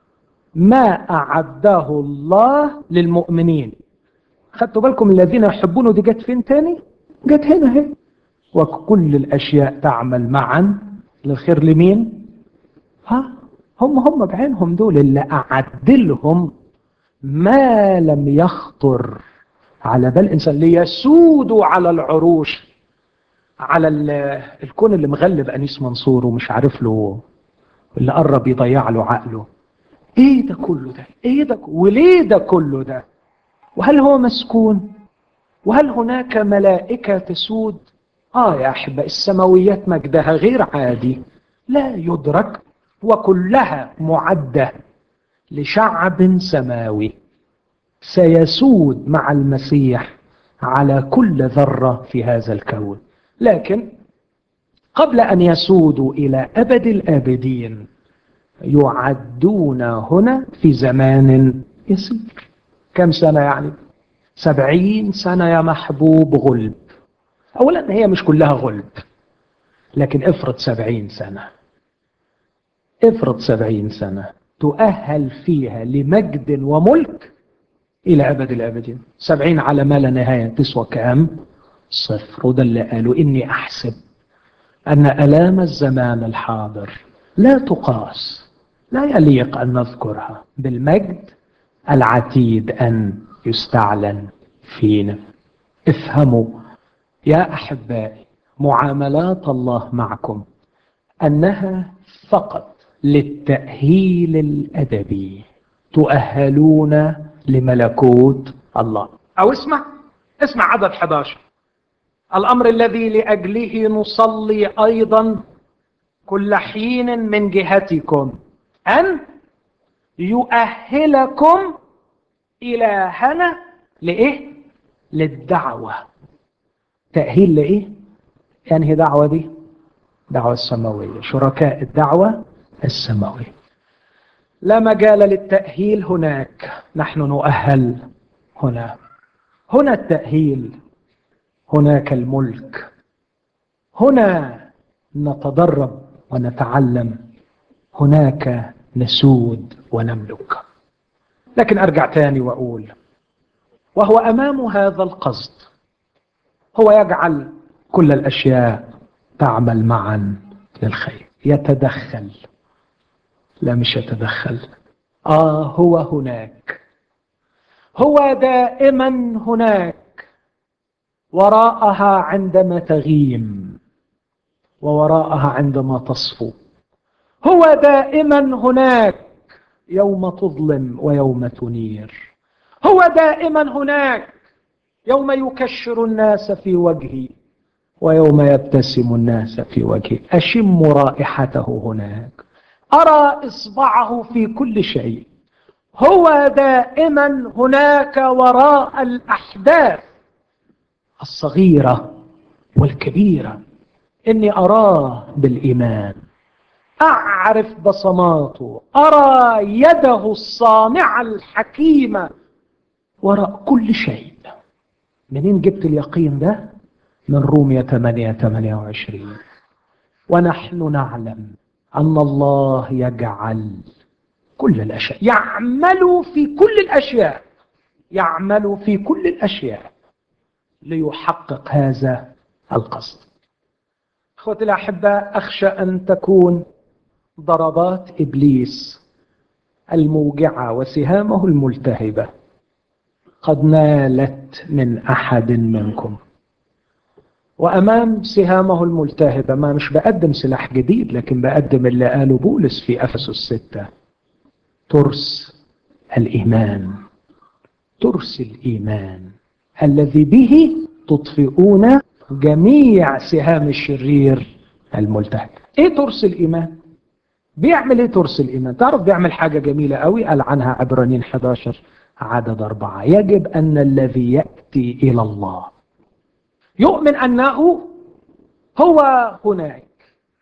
[SPEAKER 1] ما أعده الله للمؤمنين. خدتوا بالكم الذين يحبونه دي جت فين تاني؟ جت هنا هنا. وكل الأشياء تعمل معا للخير لمين؟ ها، هم هم بعينهم دول اللي أعدلهم ما لم يخطر على بال إنسان، ليسودوا على العروش، على الكون اللي مغلب أنيس منصور ومش عارف له، اللي قرب يضيع له عقله. ايه ده كله ده؟ ايه ده وليه ده كله ده؟ وهل هو مسكون؟ وهل هناك ملائكة تسود؟ اه يا احبة، السماويات مجدها غير عادي لا يدرك، وكلها معدة لشعب سماوي سيسود مع المسيح على كل ذرة في هذا الكون. لكن قبل ان يسودوا الى ابد الابدين يعدون هنا في زمان يسير. كم سنة يعني؟ سبعين سنة يا محبوب غلب. اولا هي مش كلها غلب، لكن افرض سبعين سنة، افرض سبعين سنة تؤهل فيها لمجد وملك الى ابد الابدين. سبعين على ما لا نهاية تسوى كام؟ صفر. وده اللي قالوا: اني احسب ان الام الزمان الحاضر لا تقاس، لا يليق أن نذكرها بالمجد العتيد أن يستعلن فينا. افهموا يا أحبائي معاملات الله معكم أنها فقط للتأهيل الأدبي، تؤهلون لملكوت الله. أو اسمع اسمع عدد احد عشر: الأمر الذي لأجله نصلي أيضا كل حين من جهتكم أن يؤهلكم إلهنا لإيه؟ للدعوة. تأهيل لإيه؟ يعني هي دعوة دي دعوة السماوية، شركاء الدعوة السماوية. لا مجال للتأهيل هناك، نحن نؤهل هنا. هنا التأهيل هناك الملك. هنا نتدرب ونتعلم، هناك نسود ونملك. لكن أرجع تاني وأقول، وهو أمام هذا القصد هو يجعل كل الأشياء تعمل معا للخير. يتدخل، لا مش يتدخل، آه هو هناك، هو دائما هناك، وراءها عندما تغيم ووراءها عندما تصفو. هو دائما هناك يوم تظلم ويوم تنير. هو دائما هناك يوم يكشر الناس في وجهي ويوم يبتسم الناس في وجهي. أشم رائحته هناك، أرى إصبعه في كل شيء. هو دائما هناك وراء الأحداث الصغيرة والكبيرة. إني أراه بالإيمان، أعرف بصماته، أرى يده الصانعة الحكيمة وراء كل شيء. منين جبت اليقين ده؟ من رومية ثمانية ثمانية وعشرين. ونحن نعلم أن الله يجعل كل الأشياء، يعمل في كل الأشياء، يعمل في كل الأشياء ليحقق هذا القصد. أخوتي الأحباء، أخشى أن تكون ضربات إبليس الموجعة وسهامه الملتهبة قد نالت من أحد منكم. وأمام سهامه الملتهبة، ما مش بقدم سلاح جديد، لكن بقدم اللي قاله بولس في أفسس ستة: ترس الإيمان، ترس الإيمان الذي به تطفئون جميع سهام الشرير الملتهب. إيه ترس الإيمان؟ بيعمل إيه ترس الإيمان؟ تعرف بيعمل حاجة جميلة قوي، قال عنها عبرانيين إحدى عشر عدد أربعة: يجب أن الذي يأتي إلى الله يؤمن أنه هو هناك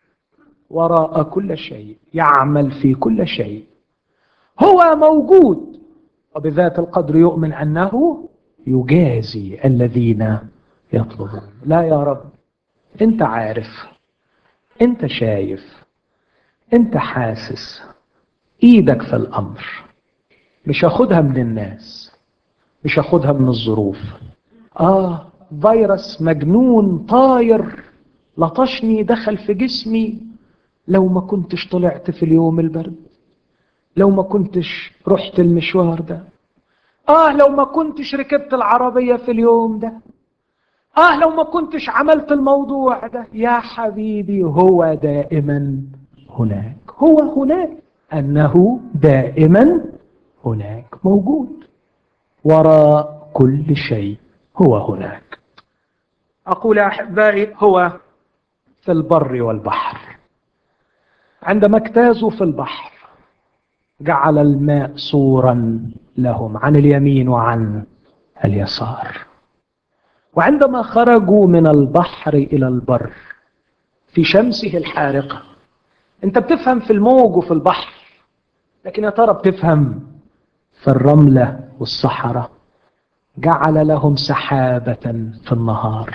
[SPEAKER 1] وراء كل شيء، يعمل في كل شيء، هو موجود، وبذات القدر يؤمن أنه يجازي الذين يطلبون. لا يا رب، أنت عارف، أنت شايف، أنت حاسس، إيدك في الأمر. مش هاخدها من الناس، مش هاخدها من الظروف. آه فيروس مجنون طاير لطشني دخل في جسمي، لو ما كنتش طلعت في اليوم البرد، لو ما كنتش رحت المشوار ده، آه لو ما كنتش ركبت العربية في اليوم ده، آه لو ما كنتش عملت الموضوع ده. يا حبيبي، هو دائما هناك، هو هناك، أنه دائما هناك، موجود وراء كل شيء، هو هناك. أقول يا أحبائي، هو في البر والبحر. عندما اجتازوا في البحر جعل الماء صورا لهم عن اليمين وعن اليسار. وعندما خرجوا من البحر إلى البر في شمسه الحارقة، انت بتفهم في الموج وفي البحر، لكن يا ترى بتفهم في الرملة والصحراء؟ جعل لهم سحابة في النهار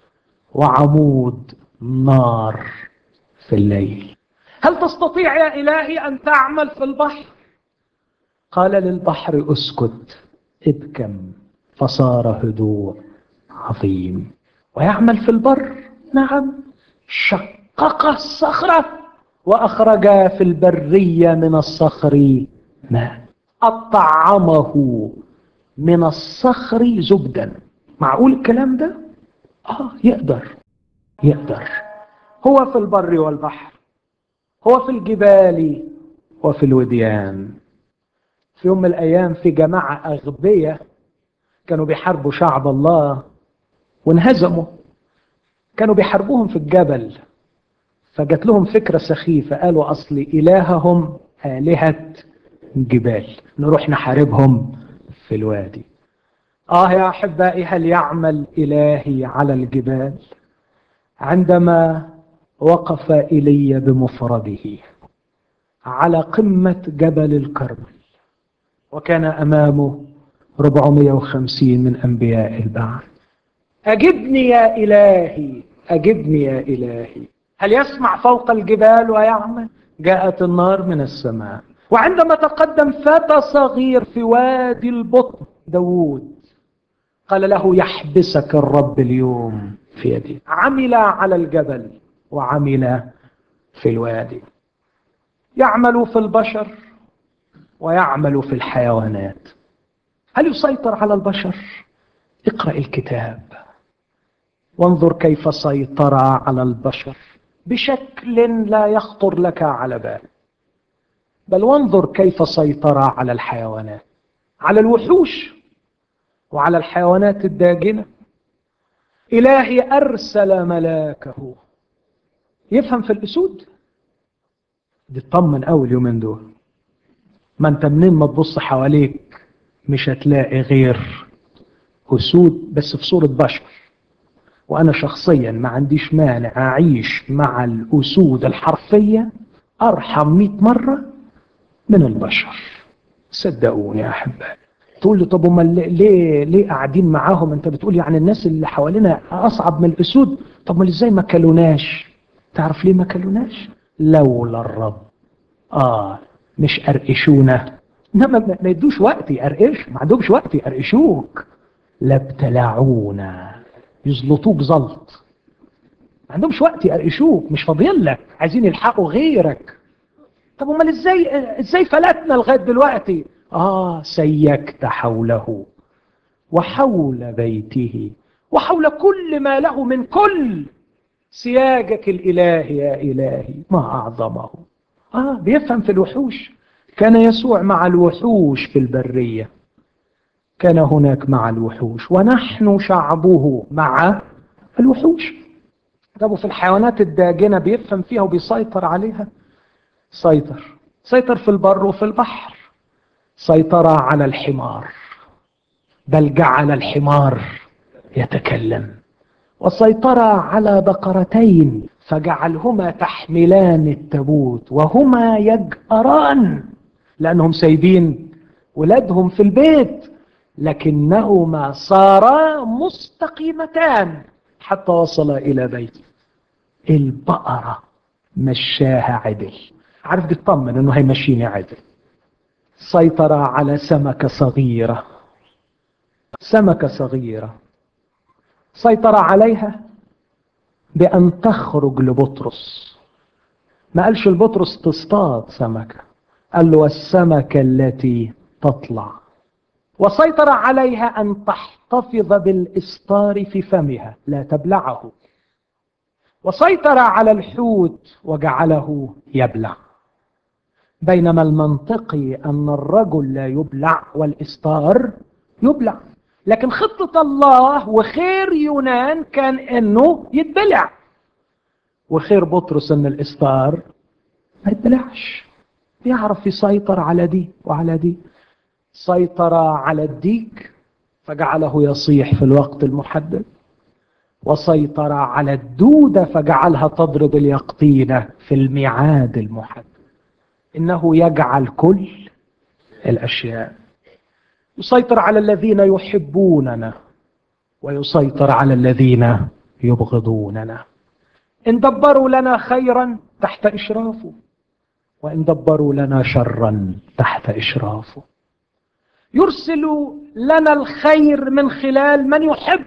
[SPEAKER 1] وعمود نار في الليل. هل تستطيع يا إلهي أن تعمل في البحر؟ قال للبحر اسكت، ابكم، فصار هدوء عظيم. ويعمل في البر، نعم، شقق الصخرة وأخرج في البرية من الصخر ماء، أطعمه من الصخر زبدا. معقول الكلام ده؟ آه يقدر، يقدر. هو في البر والبحر، هو في الجبال وفي الوديان. في يوم من الأيام في جماعة أغبية كانوا بيحاربوا شعب الله وانهزموا، كانوا بيحاربوهم في الجبل، فجت لهم فكرة سخيفة، قالوا أصل إلههم آلهة جبال، نروح نحاربهم في الوادي. آه يا أحبائي، هل يعمل إلهي على الجبال؟ عندما وقف إيليا بمفرده على قمة جبل الكرمل وكان أمامه أربعمائة وخمسين من أنبياء البعث، أجبني يا إلهي، أجبني يا إلهي. هل يسمع فوق الجبال ويعمل؟ جاءت النار من السماء. وعندما تقدم فتى صغير في وادي البطن داود، قال له يحبسك الرب اليوم في يدي. عمل على الجبل وعمل في الوادي. يعمل في البشر ويعمل في الحيوانات. هل يسيطر على البشر؟ اقرأ الكتاب وانظر كيف سيطر على البشر بشكل لا يخطر لك على بال. بل وانظر كيف سيطر على الحيوانات، على الوحوش وعلى الحيوانات الداجنة. إلهي أرسل ملاكه. يفهم في الأسود دي. اطمن أول يومين دول، ما انت منين ما تبص حواليك مش هتلاقي غير أسود بس في صورة بشر. وأنا شخصيا ما عنديش مانع أعيش مع الأسود الحرفية أرحم مئة مرة من البشر، صدقوني يا أحبائي. تقول لي طب هم ليه ليه قاعدين معاهم؟ انت بتقول يعني الناس اللي حوالينا أصعب من الأسود. طب ما ازاي ما كلوناش؟ تعرف ليه ما كلوناش؟ لولا الرب. آه مش أرقشونا، إنما ما يدوش وقت يقرقش، ما عندهمش وقت يقرقشوك. لابتلعونا، يزلطوك زلط، ما عندهمش وقت يقرقشوك، مش فاضيين لك، عايزين يلحقوا غيرك. طب امال ازاي ازاي فلتنا لغايه دلوقتي؟ اه سيكت حوله وحول بيته وحول كل ما له من كل سياجك الإله يا إلهي ما أعظمه. آه بيفهم في الوحوش. كان يسوع مع الوحوش في البرية، كان هناك مع الوحوش، ونحن شعبه مع الوحوش. طب في الحيوانات الداجنة بيفهم فيها وبيسيطر عليها. سيطر سيطر في البر وفي البحر. سيطر على الحمار، بل جعل الحمار يتكلم. وسيطر على بقرتين فجعلهما تحملان التابوت وهما يجأران، لأنهم سايبين ولادهم في البيت، لكنهما صارا مستقيمتان حتى وصل إلى بيته. البقرة مشاها عدل، عارف تطمن انه هيمشيني عدل. سيطر على سمكة صغيرة، سمكة صغيرة سيطر عليها بأن تخرج لبطرس. ما قالش لبطرس تصطاد سمكة، قال له السمكة التي تطلع. وسيطر عليها أن تحتفظ بالإسطار في فمها لا تبلعه. وسيطر على الحوت وجعله يبلع. بينما المنطقي أن الرجل لا يبلع والإسطار يبلع. لكن خطة الله وخير يونان كان أنه يتبلع، وخير بطرس أن الإسطار ما يتبلعش. يعرف يسيطر على دي وعلى دي. سيطر على الديك فجعله يصيح في الوقت المحدد، وسيطر على الدودة فجعلها تضرب اليقطينة في الميعاد المحدد. إنه يجعل كل الأشياء. يسيطر على الذين يحبوننا ويسيطر على الذين يبغضوننا. إن دبروا لنا خيرا تحت إشرافه، وإن دبروا لنا شرا تحت إشرافه. يرسل لنا الخير من خلال من يحب،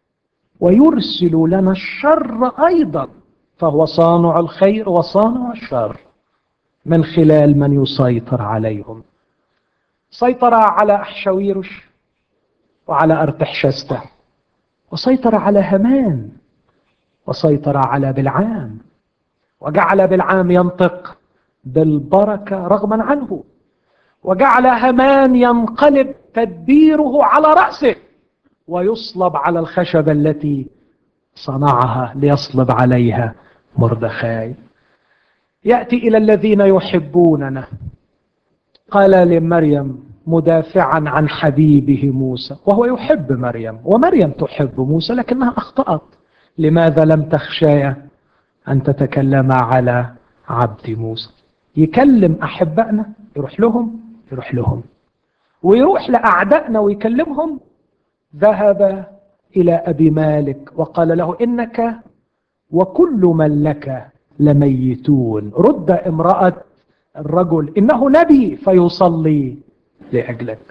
[SPEAKER 1] ويرسل لنا الشر أيضا، فهو صانع الخير وصانع الشر من خلال من يسيطر عليهم. سيطر على أحشويرش وعلى أرتحشسته، وسيطر على هامان، وسيطر على بلعام، وجعل بلعام ينطق بالبركة رغما عنه، وجعل هامان ينقلب تدبيره على رأسه ويصلب على الخشبة التي صنعها ليصلب عليها مردخاي. يأتي إلى الذين يحبوننا. قال لمريم مدافعا عن حبيبه موسى، وهو يحب مريم ومريم تحب موسى، لكنها أخطأت. لماذا لم تخشايا أن تتكلم على عبد موسى؟ يكلم أحبائنا يروح لهم يروح لهم ويروح لأعدائنا ويكلمهم. ذهب إلى أبي مالك وقال له إنك وكل من لك لميتون، رد امرأة الرجل إنه نبي فيصلي لأجلك.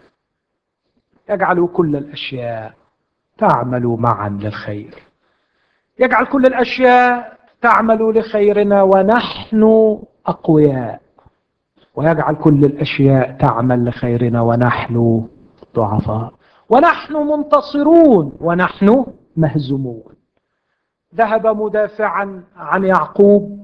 [SPEAKER 1] يجعل كل الأشياء تعمل معا للخير، يجعل كل الأشياء تعمل لخيرنا ونحن أقوياء، ويجعل كل الأشياء تعمل لخيرنا ونحن ضعفاء، ونحن منتصرون ونحن مهزومون. ذهب مدافعا عن يعقوب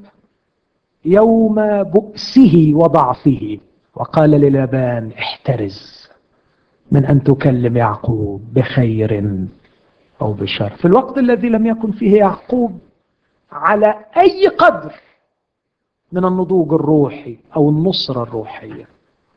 [SPEAKER 1] يوم بؤسه وضعفه وقال للابان احترز من أن تكلم يعقوب بخير أو بشر، في الوقت الذي لم يكن فيه يعقوب على أي قدر من النضوج الروحي أو النصرة الروحية.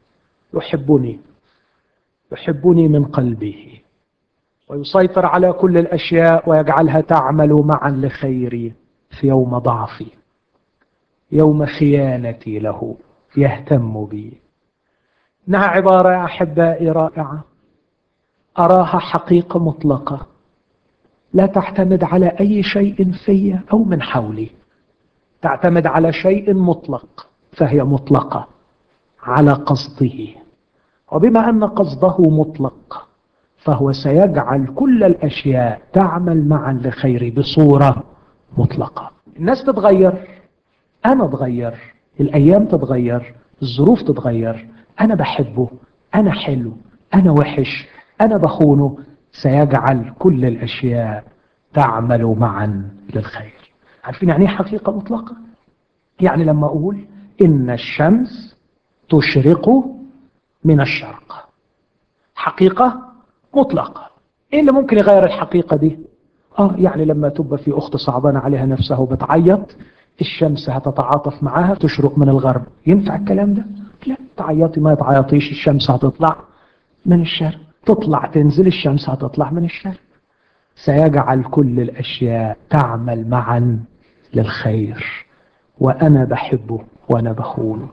[SPEAKER 1] يحبني يحبني من قلبه ويسيطر على كل الأشياء ويجعلها تعمل معا لخيري في يوم ضعفي، يوم خيانتي له يهتم بي. إنها عبارة يا أحبائي رائعة، أراها حقيقة مطلقة لا تعتمد على أي شيء في أو من حولي، تعتمد على شيء مطلق، فهي مطلقة على قصده، وبما أن قصده مطلق فهو سيجعل كل الأشياء تعمل معا لخيري بصورة مطلقة. الناس تتغير، أنا أتغير، الأيام تتغير، الظروف تتغير، أنا بحبه، أنا حلو، أنا وحش، أنا بخونه، سيجعل كل الأشياء تعمل معا للخير. عارفين يعني ايه حقيقة مطلقة؟ يعني لما أقول إن الشمس تشرق من الشرق، حقيقة مطلقة. إيه اللي ممكن يغير الحقيقة دي؟ آه يعني لما تبقى في أخت صعبانة عليها نفسها وبتعيط، الشمس هتتعاطف معاها تشرق من الغرب. ينفع الكلام ده؟ لا، تعيطي ما تعيطيش، الشمس هتطلع من الشرق، تطلع تنزل الشمس هتطلع من الشرق. سيجعل كل الأشياء تعمل معا للخير، وأنا بحبه وأنا بخونه.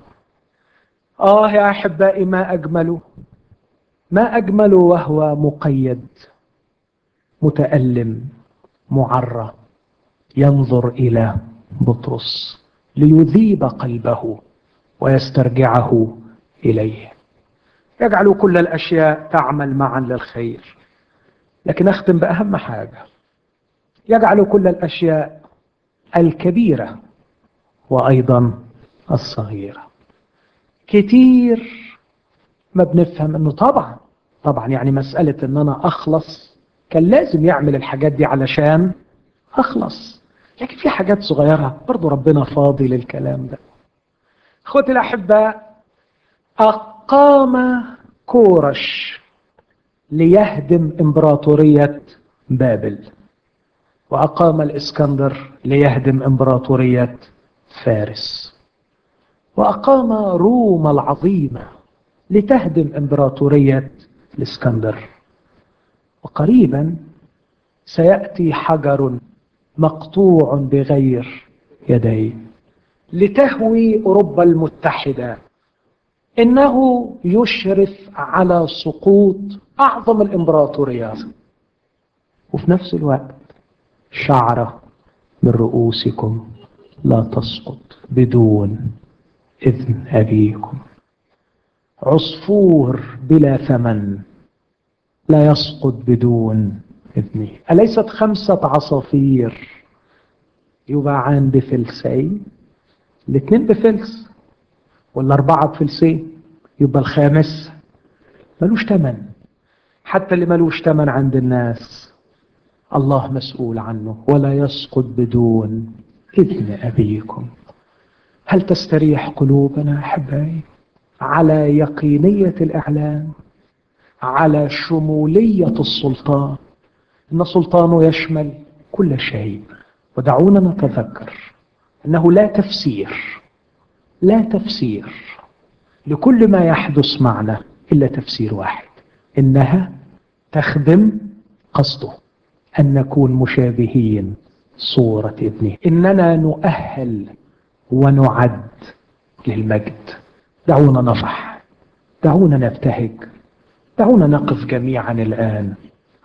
[SPEAKER 1] آه يا أحبائي ما أجمله، ما أجمله وهو مقيد، متألم، معرى، ينظر إلى بطرس ليذيب قلبه ويسترجعه إليه. يجعل كل الأشياء تعمل معا للخير. لكن أختم بأهم حاجة، يجعل كل الأشياء الكبيرة وأيضا الصغيرة. كتير ما بنفهم أنه طبعا طبعا يعني مسألة أن أنا أخلص كان لازم يعمل الحاجات دي علشان أخلص، لكن في حاجات صغيرة برضو ربنا فاضي للكلام ده. أخوتي الأحباء، أقام كورش ليهدم إمبراطورية بابل، وأقام الإسكندر ليهدم إمبراطورية فارس، وأقام روما العظيمة لتهدم إمبراطورية الإسكندر. وقريبا سيأتي حجر مقطوع بغير يديه لتهوي أوروبا المتحدة. إنه يشرف على سقوط أعظم الإمبراطوريات، وفي نفس الوقت شعرة من رؤوسكم لا تسقط بدون إذن أبيكم. عصفور بلا ثمن لا يسقط بدون إذنه. أليست خمسة عصافير يباعان بفلسين؟ الاثنين بفلس، ولا أربعة بفلسين؟ يبقى الخامس ملوش ثمن. حتى اللي ملوش ثمن عند الناس الله مسؤول عنه، ولا يسقط بدون إذن أبيكم. هل تستريح قلوبنا أحبائي على يقينية الإعلان، على شمولية السلطان، إن سلطانه يشمل كل شيء؟ ودعونا نتذكر أنه لا تفسير لا تفسير لكل ما يحدث معنا إلا تفسير واحد، إنها تخدم قصده أن نكون مشابهين صورة ابنه، إننا نؤهل ونعد للمجد. دعونا نفرح، دعونا نبتهج، دعونا نقف جميعا الآن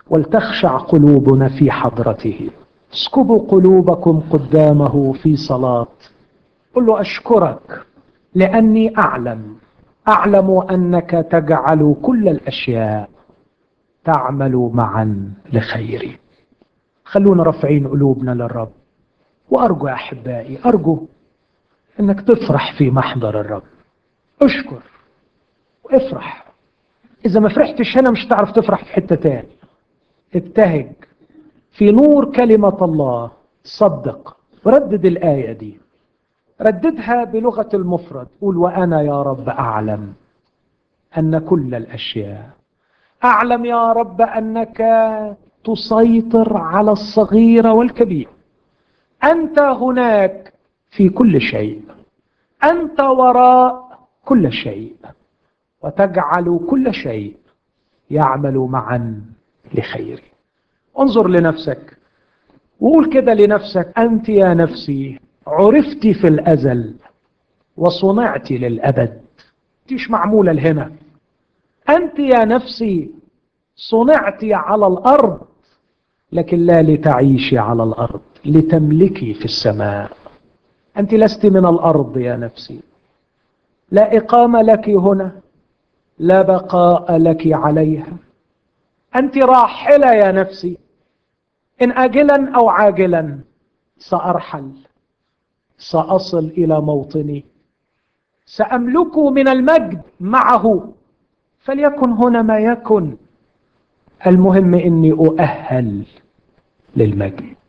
[SPEAKER 1] ولتخشع قلوبنا في حضرته. اسكبوا قلوبكم قدامه في صلاة. قل له أشكرك لأني أعلم أعلم أنك تجعل كل الأشياء تعمل معا لخيري. خلونا رافعين قلوبنا للرب. وأرجو يا أحبائي، أرجو أنك تفرح في محضر الرب. أشكر وافرح. إذا ما فرحتش هنا مش هتعرف تفرح في حتة تاني. ابتهج في نور كلمة الله. صدق وردد الآية دي، رددها بلغة المفرد. قول وأنا يا رب أعلم أن كل الأشياء، أعلم يا رب أنك تسيطر على الصغير والكبير. أنت هناك في كل شيء، أنت وراء كل شيء، وتجعل كل شيء يعمل معا لخير. انظر لنفسك وقول كده لنفسك: أنت يا نفسي عرفت في الأزل وصنعت للأبد. مش معمولة لهنا. أنت يا نفسي صنعت على الأرض، لكن لا لتعيشي على الأرض، لتملكي في السماء. أنت لست من الأرض يا نفسي، لا إقامة لك هنا، لا بقاء لك عليها. أنت راحلة يا نفسي، إن آجلا أو عاجلا سأرحل، سأصل إلى موطني، سأملك من المجد معه، فليكن هنا ما يكن. المهم إني أؤهل للمجد.